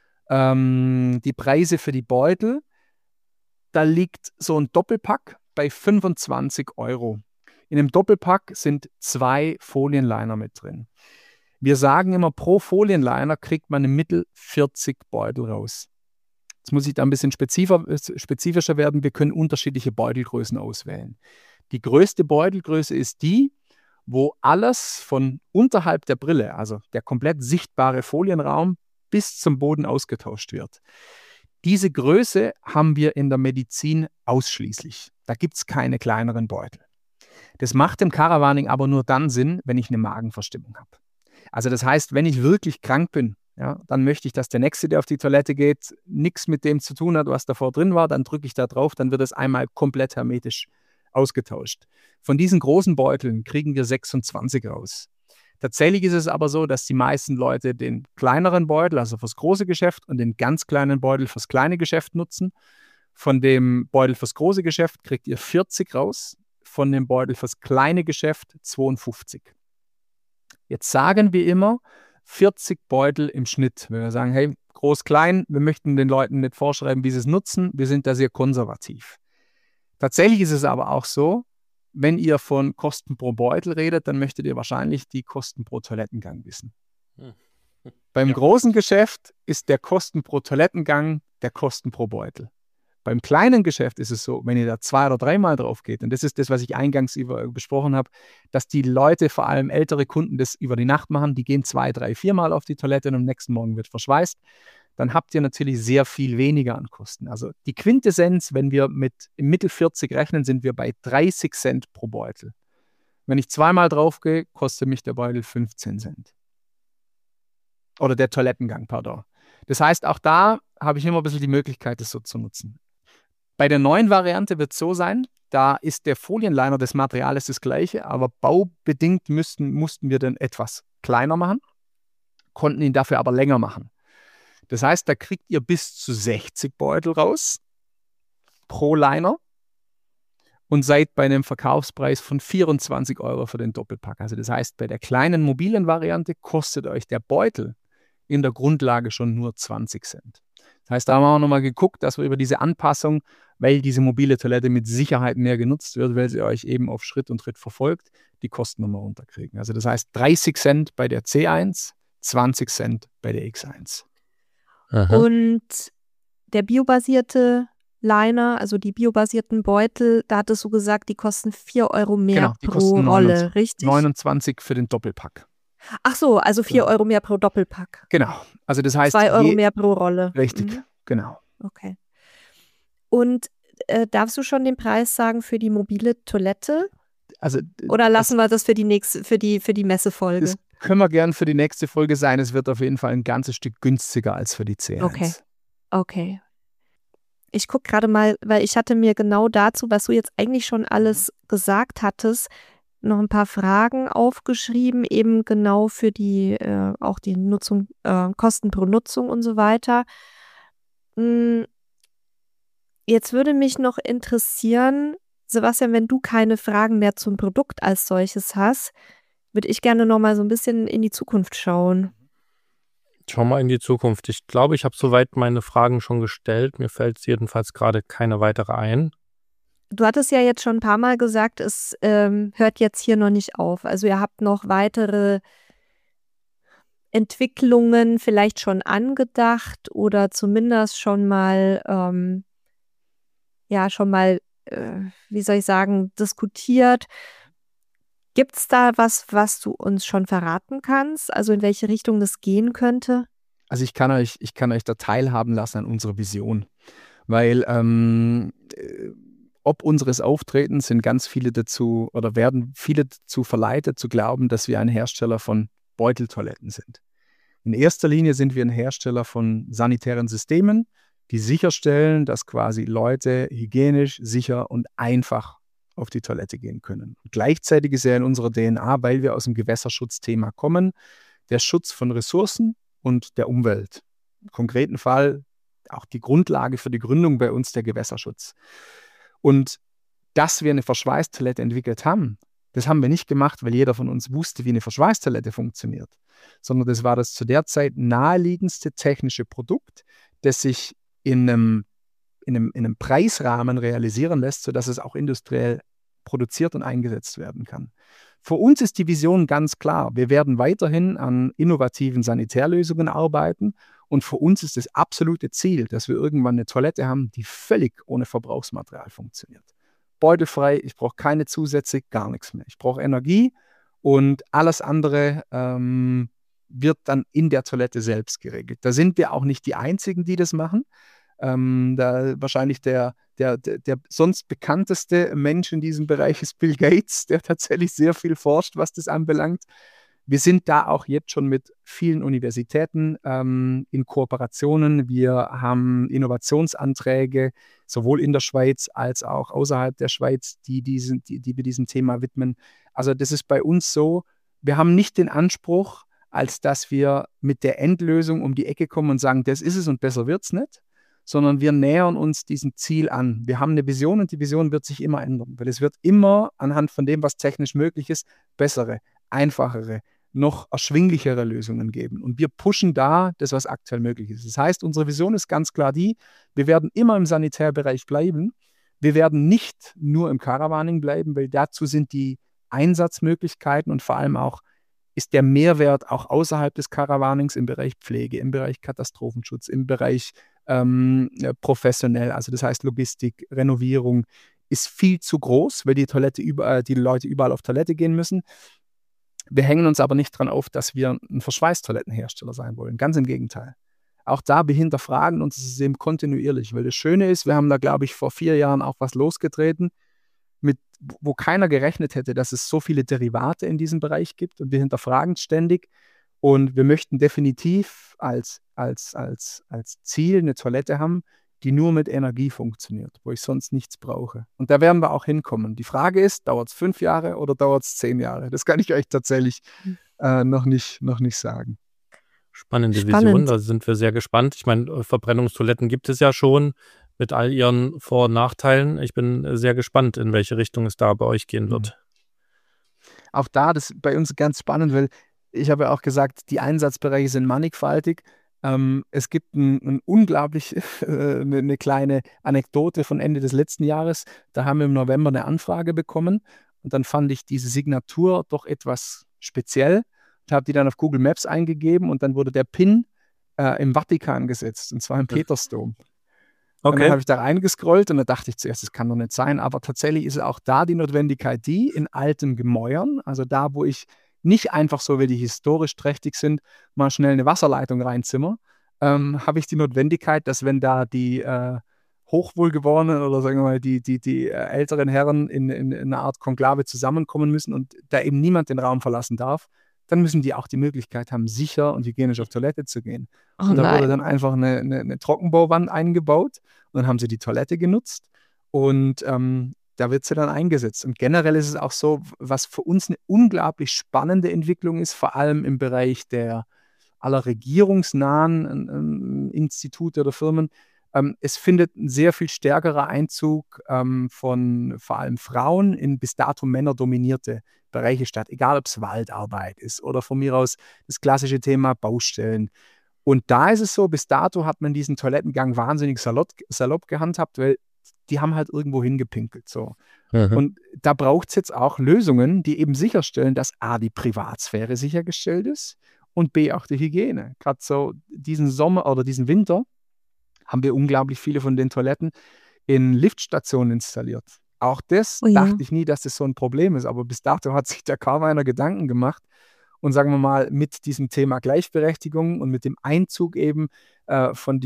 S3: Die Preise für die Beutel, da liegt so ein Doppelpack bei 25 €. In einem Doppelpack sind 2 Folienliner mit drin. Wir sagen immer, pro Folienliner kriegt man im Mittel 40 Beutel raus. Jetzt muss ich da ein bisschen spezifischer werden. Wir können unterschiedliche Beutelgrößen auswählen. Die größte Beutelgröße ist die, wo alles von unterhalb der Brille, also der komplett sichtbare Folienraum, bis zum Boden ausgetauscht wird. Diese Größe haben wir in der Medizin ausschließlich. Da gibt es keine kleineren Beutel. Das macht im Caravaning aber nur dann Sinn, wenn ich eine Magenverstimmung habe. Also das heißt, wenn ich wirklich krank bin, ja, dann möchte ich, dass der Nächste, der auf die Toilette geht, nichts mit dem zu tun hat, was davor drin war. Dann drücke ich da drauf, dann wird es einmal komplett hermetisch ausgetauscht. Von diesen großen Beuteln kriegen wir 26 raus. Tatsächlich ist es aber so, dass die meisten Leute den kleineren Beutel, also fürs große Geschäft, und den ganz kleinen Beutel fürs kleine Geschäft nutzen. Von dem Beutel fürs große Geschäft kriegt ihr 40 raus, von dem Beutel fürs kleine Geschäft 52. Jetzt sagen wir immer 40 Beutel im Schnitt. Wenn wir sagen, hey, groß, klein, wir möchten den Leuten nicht vorschreiben, wie sie es nutzen, wir sind da sehr konservativ. Tatsächlich ist es aber auch so, wenn ihr von Kosten pro Beutel redet, dann möchtet ihr wahrscheinlich die Kosten pro Toilettengang wissen. Beim großen Geschäft ist der Kosten pro Toilettengang der Kosten pro Beutel. Beim kleinen Geschäft ist es so, wenn ihr da 2- oder 3-mal drauf geht, und das ist das, was ich eingangs besprochen habe, dass die Leute, vor allem ältere Kunden, das über die Nacht machen, die gehen 2-, 3-, 4-mal auf die Toilette und am nächsten Morgen wird verschweißt, dann habt ihr natürlich sehr viel weniger an Kosten. Also die Quintessenz, wenn wir mit im Mittel 40 rechnen, sind wir bei 30 Cent pro Beutel. Wenn ich 2-mal drauf gehe, kostet mich der Beutel 15 Cent. Oder der Toilettengang, pardon. Das heißt, auch da habe ich immer ein bisschen die Möglichkeit, das so zu nutzen. Bei der neuen Variante wird es so sein, da ist der Folienliner, das Material ist das gleiche, aber baubedingt mussten wir den etwas kleiner machen, konnten ihn dafür aber länger machen. Das heißt, da kriegt ihr bis zu 60 Beutel raus pro Liner und seid bei einem Verkaufspreis von 24 € für den Doppelpack. Also das heißt, bei der kleinen mobilen Variante kostet euch der Beutel in der Grundlage schon nur 20 Cent. Das heißt, da haben wir auch nochmal geguckt, dass wir über diese Anpassung, weil diese mobile Toilette mit Sicherheit mehr genutzt wird, weil sie euch eben auf Schritt und Tritt verfolgt, die Kosten nochmal runterkriegen. Also das heißt 30 Cent bei der C1, 20 Cent bei der X1.
S2: Aha.
S1: Und der biobasierte Liner, also die biobasierten Beutel, da hattest du gesagt, die kosten 4 € mehr
S3: Genau, die
S1: pro
S3: kosten
S1: Rolle, richtig?
S3: 29 für den Doppelpack.
S1: Ach so, also 4 € mehr pro Doppelpack.
S3: Genau, also das heißt
S1: 2 € mehr pro Rolle.
S3: Richtig,
S1: Mhm.
S3: genau.
S1: Okay. Und darfst du schon den Preis sagen für die mobile Toilette?
S3: Also
S1: Oder lassen wir das für die nächste, für die Messefolge?
S3: das können wir gern für die nächste Folge sein. Es wird auf jeden Fall ein ganzes Stück günstiger als für die C1.
S1: Okay. Ich gucke gerade mal, weil ich hatte mir genau dazu, was du jetzt eigentlich schon alles gesagt hattest, noch ein paar Fragen aufgeschrieben, eben genau für die, auch die Nutzung, Kosten pro Nutzung und so weiter. Jetzt würde mich noch interessieren, Sebastian, wenn du keine Fragen mehr zum Produkt als solches hast, würde ich gerne noch mal so ein bisschen in die Zukunft schauen.
S2: Schau mal in die Zukunft. Ich glaube, ich habe soweit meine Fragen schon gestellt. Mir fällt jedenfalls gerade keine weitere ein.
S1: Du hattest ja jetzt schon ein paar Mal gesagt, es hört jetzt hier noch nicht auf. Also ihr habt noch weitere Entwicklungen vielleicht schon angedacht oder zumindest schon mal, wie soll ich sagen, diskutiert. Gibt es da was du uns schon verraten kannst? Also in welche Richtung das gehen könnte?
S3: Also ich kann euch da teilhaben lassen an unserer Vision, weil ob unseres Auftretens sind ganz viele dazu oder werden viele dazu verleitet zu glauben, dass wir ein Hersteller von Beuteltoiletten sind. In erster Linie sind wir ein Hersteller von sanitären Systemen, die sicherstellen, dass quasi Leute hygienisch, sicher und einfach auf die Toilette gehen können. Und gleichzeitig ist ja in unserer DNA, weil wir aus dem Gewässerschutzthema kommen, der Schutz von Ressourcen und der Umwelt. konkreten Fall auch die Grundlage für die Gründung bei uns der Gewässerschutz. Und dass wir eine Verschweißtoilette entwickelt haben, das haben wir nicht gemacht, weil jeder von uns wusste, wie eine Verschweißtoilette funktioniert, sondern das war das zu der Zeit naheliegendste technische Produkt, das sich in einem Preisrahmen realisieren lässt, sodass es auch industriell produziert und eingesetzt werden kann. Für uns ist die Vision ganz klar. Wir werden weiterhin an innovativen Sanitärlösungen arbeiten und für uns ist das absolute Ziel, dass wir irgendwann eine Toilette haben, die völlig ohne Verbrauchsmaterial funktioniert. Beutelfrei, ich brauche keine Zusätze, gar nichts mehr. Ich brauche Energie und alles andere wird dann in der Toilette selbst geregelt. Da sind wir auch nicht die Einzigen, die das machen. Da wahrscheinlich der sonst bekannteste Mensch in diesem Bereich ist Bill Gates, der tatsächlich sehr viel forscht, was das anbelangt. Wir sind da auch jetzt schon mit vielen Universitäten in Kooperationen. Wir haben Innovationsanträge, sowohl in der Schweiz als auch außerhalb der Schweiz, die wir diesem Thema widmen. Also das ist bei uns so, wir haben nicht den Anspruch, als dass wir mit der Endlösung um die Ecke kommen und sagen, das ist es und besser wird es nicht, sondern wir nähern uns diesem Ziel an. Wir haben eine Vision und die Vision wird sich immer ändern, weil es wird immer anhand von dem, was technisch möglich ist, bessere, einfachere, noch erschwinglichere Lösungen geben. Und wir pushen da das, was aktuell möglich ist. Das heißt, unsere Vision ist ganz klar die, wir werden immer im Sanitärbereich bleiben. Wir werden nicht nur im Caravaning bleiben, weil dazu sind die Einsatzmöglichkeiten und vor allem auch ist der Mehrwert auch außerhalb des Caravanings im Bereich Pflege, im Bereich Katastrophenschutz, im Bereich professionell, also das heißt Logistik, Renovierung, ist viel zu groß, weil die Leute überall auf Toilette gehen müssen. Wir hängen uns aber nicht dran auf, dass wir ein Verschweißtoilettenhersteller sein wollen. Ganz im Gegenteil. Auch da hinterfragen uns das System kontinuierlich, weil das Schöne ist, wir haben da, glaube ich, vor 4 Jahren auch was losgetreten, wo keiner gerechnet hätte, dass es so viele Derivate in diesem Bereich gibt und wir hinterfragen es ständig und wir möchten definitiv als Ziel eine Toilette haben, die nur mit Energie funktioniert, wo ich sonst nichts brauche. Und da werden wir auch hinkommen. Die Frage ist, dauert es 5 Jahre oder dauert es 10 Jahre? Das kann ich euch tatsächlich noch nicht sagen.
S2: Spannende Vision, da sind wir sehr gespannt. Ich meine, Verbrennungstoiletten gibt es ja schon mit all ihren Vor- und Nachteilen. Ich bin sehr gespannt, in welche Richtung es da bei euch gehen wird.
S3: Auch da, das ist bei uns ganz spannend, weil ich habe ja auch gesagt, die Einsatzbereiche sind mannigfaltig. Es gibt eine kleine Anekdote von Ende des letzten Jahres. Da haben wir im November eine Anfrage bekommen und dann fand ich diese Signatur doch etwas speziell und habe die dann auf Google Maps eingegeben und dann wurde der PIN im Vatikan gesetzt, und zwar im Petersdom. Und dann habe ich da reingescrollt und da dachte ich zuerst, das kann doch nicht sein, aber tatsächlich ist auch da die Notwendigkeit, die in alten Gemäuern, also da, wo ich nicht einfach so, weil die historisch trächtig sind, mal schnell eine Wasserleitung reinzimmer, habe ich die Notwendigkeit, dass wenn da die Hochwohlgeborenen oder sagen wir mal die älteren Herren in einer Art Konklave zusammenkommen müssen und da eben niemand den Raum verlassen darf, dann müssen die auch die Möglichkeit haben, sicher und hygienisch auf Toilette zu gehen. Und da wurde dann einfach eine Trockenbauwand eingebaut und dann haben sie die Toilette genutzt und da wird sie dann eingesetzt. Und generell ist es auch so, was für uns eine unglaublich spannende Entwicklung ist, vor allem im Bereich aller regierungsnahen Institute oder Firmen. Es findet ein sehr viel stärkerer Einzug von vor allem Frauen in bis dato männerdominierte Bereiche statt, egal ob es Waldarbeit ist oder von mir aus das klassische Thema Baustellen. Und da ist es so, bis dato hat man diesen Toilettengang wahnsinnig salopp gehandhabt, weil die haben halt irgendwo hingepinkelt. So. Und da braucht es jetzt auch Lösungen, die eben sicherstellen, dass A, die Privatsphäre sichergestellt ist und B, auch die Hygiene. Gerade so diesen Sommer oder diesen Winter haben wir unglaublich viele von den Toiletten in Liftstationen installiert. Auch das dachte ich nie, dass das so ein Problem ist, aber bis dato hat sich da kaum einer Gedanken gemacht. Und sagen wir mal, mit diesem Thema Gleichberechtigung und mit dem Einzug eben von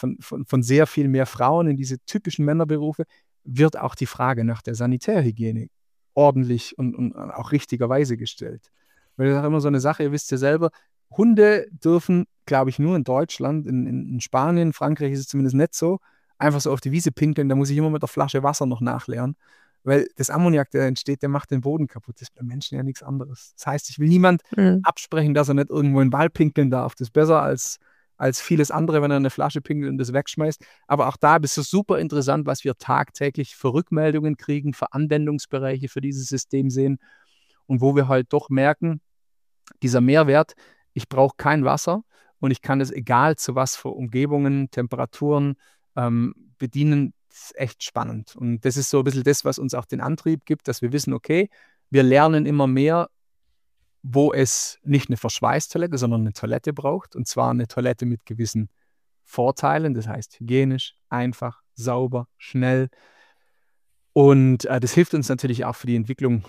S3: sehr viel mehr Frauen in diese typischen Männerberufe, wird auch die Frage nach der Sanitärhygiene ordentlich und auch richtigerweise gestellt. Weil das ist auch immer so eine Sache, ihr wisst ja selber, Hunde dürfen, glaube ich, nur in Deutschland, in Spanien, Frankreich ist es zumindest nicht so, einfach so auf die Wiese pinkeln, da muss ich immer mit der Flasche Wasser noch nachleeren. Weil das Ammoniak, der entsteht, der macht den Boden kaputt. Das ist bei Menschen ja nichts anderes. Das heißt, ich will niemand absprechen, dass er nicht irgendwo in den Wald pinkeln darf. Das ist besser, als als vieles andere, wenn er eine Flasche pinkelt und das wegschmeißt. Aber auch da ist es super interessant, was wir tagtäglich für Rückmeldungen kriegen, für Anwendungsbereiche für dieses System sehen und wo wir halt doch merken, dieser Mehrwert, ich brauche kein Wasser und ich kann es egal zu was für Umgebungen, Temperaturen bedienen. Das ist echt spannend. Und das ist so ein bisschen das, was uns auch den Antrieb gibt, dass wir wissen, okay, wir lernen immer mehr, wo es nicht eine Verschweißtoilette, sondern eine Toilette braucht. Und zwar eine Toilette mit gewissen Vorteilen. Das heißt hygienisch, einfach, sauber, schnell. Und das hilft uns natürlich auch für die Entwicklung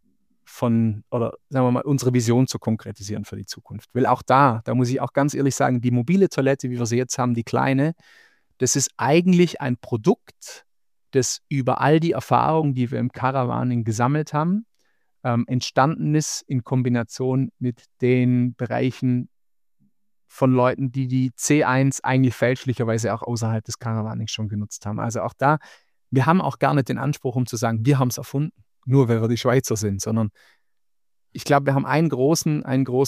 S3: oder sagen wir mal, unsere Vision zu konkretisieren für die Zukunft. Weil auch da muss ich auch ganz ehrlich sagen, die mobile Toilette, wie wir sie jetzt haben, die kleine, das ist eigentlich ein Produkt, das über all die Erfahrungen, die wir im Caravaning gesammelt haben, entstanden ist in Kombination mit den Bereichen von Leuten, die C1 eigentlich fälschlicherweise auch außerhalb des Caravanings schon genutzt haben. Also auch da, wir haben auch gar nicht den Anspruch, um zu sagen, wir haben es erfunden, nur weil wir die Schweizer sind, sondern ich glaube, wir haben einen großen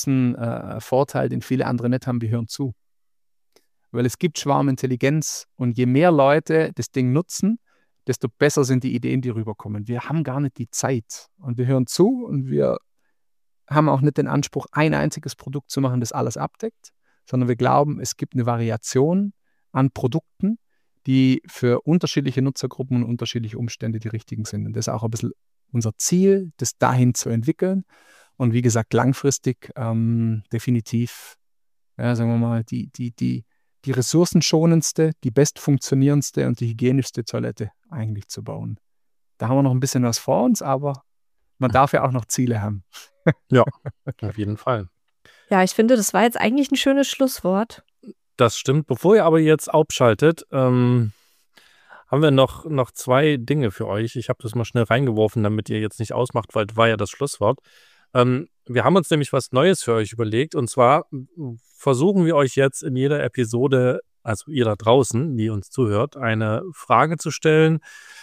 S3: Vorteil, den viele andere nicht haben, wir hören zu. Weil es gibt Schwarmintelligenz und je mehr Leute das Ding nutzen, desto besser sind die Ideen, die rüberkommen. Wir haben gar nicht die Zeit und wir hören zu und wir haben auch nicht den Anspruch, ein einziges Produkt zu machen, das alles abdeckt, sondern wir glauben, es gibt eine Variation an Produkten, die für unterschiedliche Nutzergruppen und unterschiedliche Umstände die richtigen sind. Und das ist auch ein bisschen unser Ziel, das dahin zu entwickeln. Und wie gesagt, langfristig definitiv, ja, sagen wir mal, die ressourcenschonendste, die bestfunktionierendste und die hygienischste Toilette eigentlich zu bauen. Da haben wir noch ein bisschen was vor uns, aber man darf ja auch noch Ziele haben.
S2: Ja, auf jeden Fall.
S1: Ja, ich finde, das war jetzt eigentlich ein schönes Schlusswort.
S2: Das stimmt. Bevor ihr aber jetzt abschaltet, haben wir noch 2 Dinge für euch. Ich habe das mal schnell reingeworfen, damit ihr jetzt nicht ausmacht, weil das war ja das Schlusswort. Wir haben uns nämlich was Neues für euch überlegt. Und zwar versuchen wir euch jetzt in jeder Episode, also ihr da draußen, die uns zuhört, eine Frage zu stellen.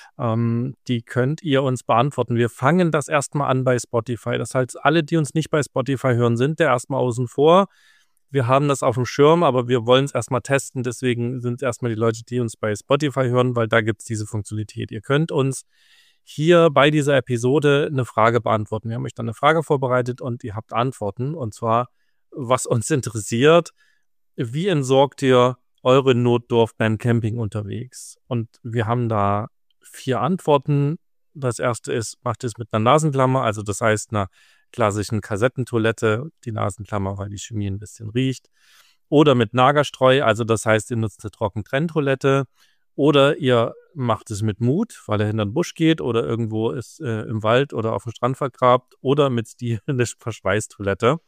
S2: Die könnt ihr uns beantworten. Wir fangen das erstmal an bei Spotify. Das heißt, alle, die uns nicht bei Spotify hören, sind da erstmal außen vor. Wir haben das auf dem Schirm, aber wir wollen es erstmal testen. Deswegen sind es erstmal die Leute, die uns bei Spotify hören, weil da gibt es diese Funktionalität. Ihr könnt uns hier bei dieser Episode eine Frage beantworten. Wir haben euch dann eine Frage vorbereitet und ihr habt Antworten. Und zwar, was uns interessiert, wie entsorgt ihr eure Notdurft beim Camping unterwegs? Und wir haben da 4 Antworten. Das erste ist, macht es mit einer Nasenklammer, also das heißt einer klassischen Kassettentoilette, die Nasenklammer, weil die Chemie ein bisschen riecht. Oder mit Nagerstreu, also das heißt, ihr nutzt eine Trockentrenntoilette. Oder ihr macht es mit Mut, weil er hinter den Busch geht oder irgendwo ist im Wald oder auf dem Strand vergrabt. Oder mit Stil eine Verschweißtoilette.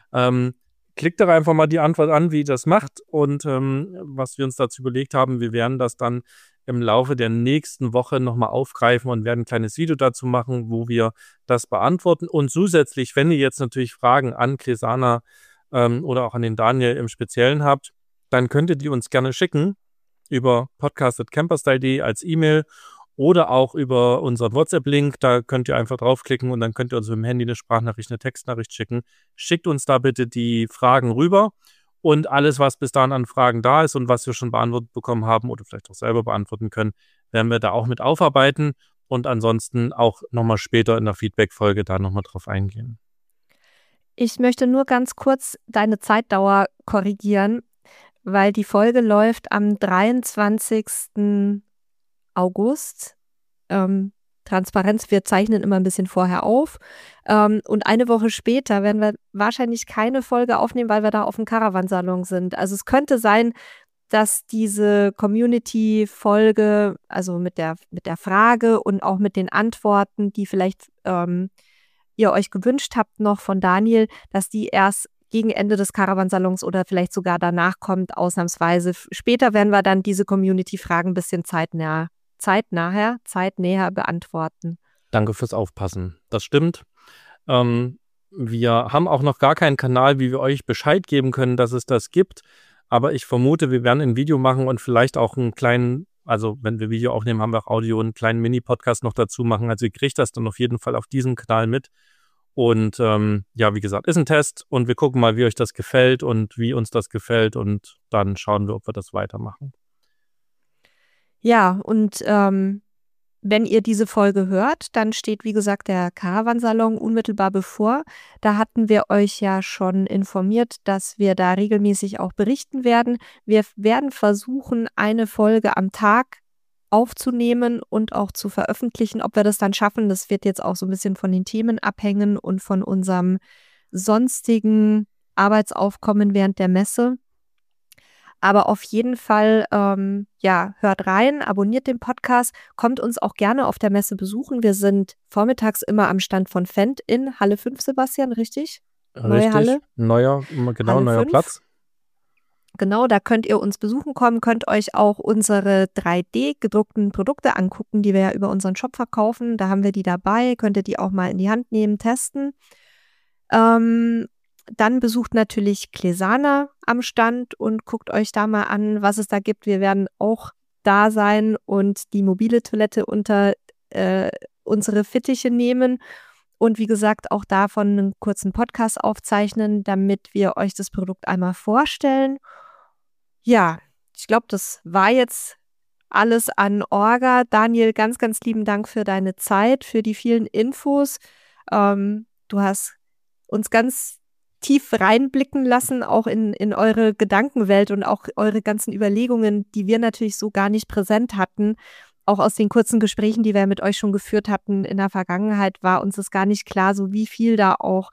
S2: Klickt doch einfach mal die Antwort an, wie ihr das macht. Und was wir uns dazu überlegt haben, wir werden das dann im Laufe der nächsten Woche nochmal aufgreifen und werden ein kleines Video dazu machen, wo wir das beantworten. Und zusätzlich, wenn ihr jetzt natürlich Fragen an Clesanna oder auch an den Daniel im Speziellen habt, dann könnt ihr die uns gerne schicken über podcast@camperstyle.de als E-Mail oder auch über unseren WhatsApp-Link. Da könnt ihr einfach draufklicken und dann könnt ihr uns mit dem Handy eine Sprachnachricht, eine Textnachricht schicken. Schickt uns da bitte die Fragen rüber. Und alles, was bis dahin an Fragen da ist und was wir schon beantwortet bekommen haben oder vielleicht auch selber beantworten können, werden wir da auch mit aufarbeiten und ansonsten auch nochmal später in der Feedback-Folge da nochmal drauf eingehen.
S1: Ich möchte nur ganz kurz deine Zeitdauer korrigieren, weil die Folge läuft am 23. August. Transparenz, wir zeichnen immer ein bisschen vorher auf. Und eine Woche später werden wir wahrscheinlich keine Folge aufnehmen, weil wir da auf dem Caravansalon sind. Also es könnte sein, dass diese Community-Folge, also mit der Frage und auch mit den Antworten, die vielleicht ihr euch gewünscht habt noch von Daniel, dass die erst gegen Ende des Caravansalons oder vielleicht sogar danach kommt, ausnahmsweise. Später werden wir dann diese Community-Fragen ein bisschen zeitnäher beantworten.
S2: Danke fürs Aufpassen. Das stimmt. Wir haben auch noch gar keinen Kanal, wie wir euch Bescheid geben können, dass es das gibt. Aber ich vermute, wir werden ein Video machen und vielleicht auch einen kleinen, also wenn wir Video aufnehmen, haben wir auch Audio, einen kleinen Mini-Podcast noch dazu machen. Also ihr kriegt das dann auf jeden Fall auf diesem Kanal mit. Und ja, wie gesagt, ist ein Test und wir gucken mal, wie euch das gefällt und wie uns das gefällt und dann schauen wir, ob wir das weitermachen.
S1: Ja, und wenn ihr diese Folge hört, dann steht, wie gesagt, der Caravansalon unmittelbar bevor. Da hatten wir euch ja schon informiert, dass wir da regelmäßig auch berichten werden. Wir werden versuchen, eine Folge am Tag aufzunehmen und auch zu veröffentlichen. Ob wir das dann schaffen, das wird jetzt auch so ein bisschen von den Themen abhängen und von unserem sonstigen Arbeitsaufkommen während der Messe. Aber auf jeden Fall, hört rein, abonniert den Podcast, kommt uns auch gerne auf der Messe besuchen. Wir sind vormittags immer am Stand von Fendt in Halle 5, Sebastian, richtig? Neue Halle?
S2: Neuer Platz.
S1: Genau, da könnt ihr uns besuchen kommen, könnt euch auch unsere 3D-gedruckten Produkte angucken, die wir ja über unseren Shop verkaufen. Da haben wir die dabei, könnt ihr die auch mal in die Hand nehmen, testen. Dann besucht natürlich Clesana am Stand und guckt euch da mal an, was es da gibt. Wir werden auch da sein und die mobile Toilette unter unsere Fittiche nehmen. Und wie gesagt, auch davon einen kurzen Podcast aufzeichnen, damit wir euch das Produkt einmal vorstellen. Ja, ich glaube, das war jetzt alles an Orga. Daniel, ganz, ganz lieben Dank für deine Zeit, für die vielen Infos. Du hast uns ganz tief reinblicken lassen, auch in eure Gedankenwelt und auch eure ganzen Überlegungen, die wir natürlich so gar nicht präsent hatten. Auch aus den kurzen Gesprächen, die wir mit euch schon geführt hatten in der Vergangenheit, war uns das gar nicht klar, so wie viel da auch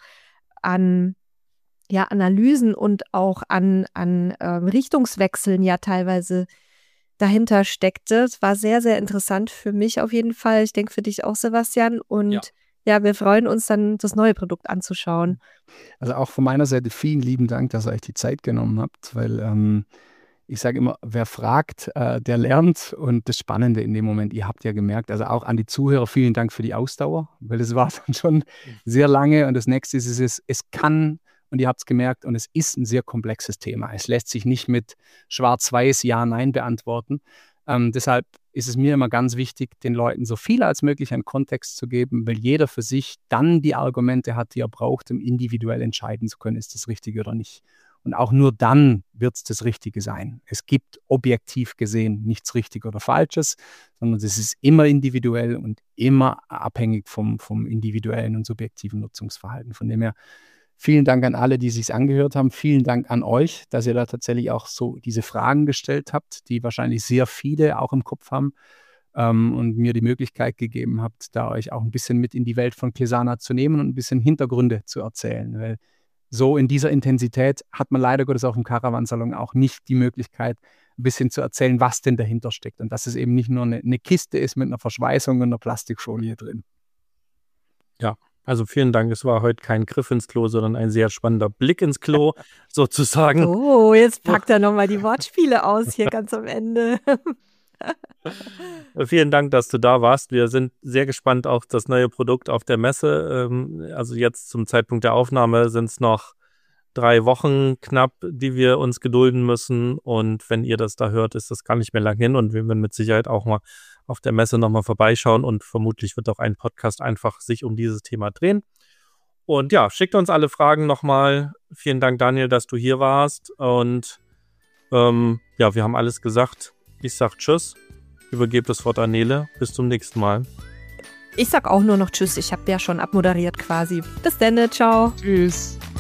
S1: an Analysen und auch an Richtungswechseln ja teilweise dahinter steckte. Es war sehr, sehr interessant für mich auf jeden Fall. Ich denke für dich auch, Sebastian. Und ja, wir freuen uns dann, das neue Produkt anzuschauen.
S3: Also auch von meiner Seite vielen lieben Dank, dass ihr euch die Zeit genommen habt, weil ich sage immer, wer fragt, der lernt. Und das Spannende in dem Moment, ihr habt ja gemerkt, also auch an die Zuhörer, vielen Dank für die Ausdauer, weil das war dann schon sehr lange. Und das nächste ist, es kann, und ihr habt es gemerkt, und es ist ein sehr komplexes Thema. Es lässt sich nicht mit schwarz-weiß, ja, nein beantworten. Deshalb ist es mir immer ganz wichtig, den Leuten so viel als möglich an Kontext zu geben, weil jeder für sich dann die Argumente hat, die er braucht, um individuell entscheiden zu können, ist das Richtige oder nicht. Und auch nur dann wird es das Richtige sein. Es gibt objektiv gesehen nichts Richtig oder Falsches, sondern es ist immer individuell und immer abhängig vom individuellen und subjektiven Nutzungsverhalten. Von dem her vielen Dank an alle, die sich angehört haben. Vielen Dank an euch, dass ihr da tatsächlich auch so diese Fragen gestellt habt, die wahrscheinlich sehr viele auch im Kopf haben und mir die Möglichkeit gegeben habt, da euch auch ein bisschen mit in die Welt von Clesana zu nehmen und ein bisschen Hintergründe zu erzählen. Weil so in dieser Intensität hat man leider Gottes auf dem Caravansalon auch nicht die Möglichkeit, ein bisschen zu erzählen, was denn dahinter steckt. Und dass es eben nicht nur eine Kiste ist mit einer Verschweißung und einer Plastikfolie drin.
S2: Ja. Also vielen Dank, es war heute kein Griff ins Klo, sondern ein sehr spannender Blick ins Klo, sozusagen.
S1: Oh, jetzt packt er nochmal die Wortspiele aus hier ganz am Ende.
S2: Vielen Dank, dass du da warst. Wir sind sehr gespannt auf das neue Produkt auf der Messe. Also jetzt zum Zeitpunkt der Aufnahme sind es noch 3 Wochen knapp, die wir uns gedulden müssen. Und wenn ihr das da hört, ist das gar nicht mehr lang hin. Und wir werden mit Sicherheit auch mal auf der Messe nochmal vorbeischauen. Und vermutlich wird auch ein Podcast einfach sich um dieses Thema drehen. Und ja, schickt uns alle Fragen nochmal. Vielen Dank, Daniel, dass du hier warst. Und wir haben alles gesagt. Ich sag Tschüss. Übergebe das Wort an Nele. Bis zum nächsten Mal.
S1: Ich sag auch nur noch Tschüss. Ich habe ja schon abmoderiert quasi. Bis dann, ciao.
S3: Tschüss.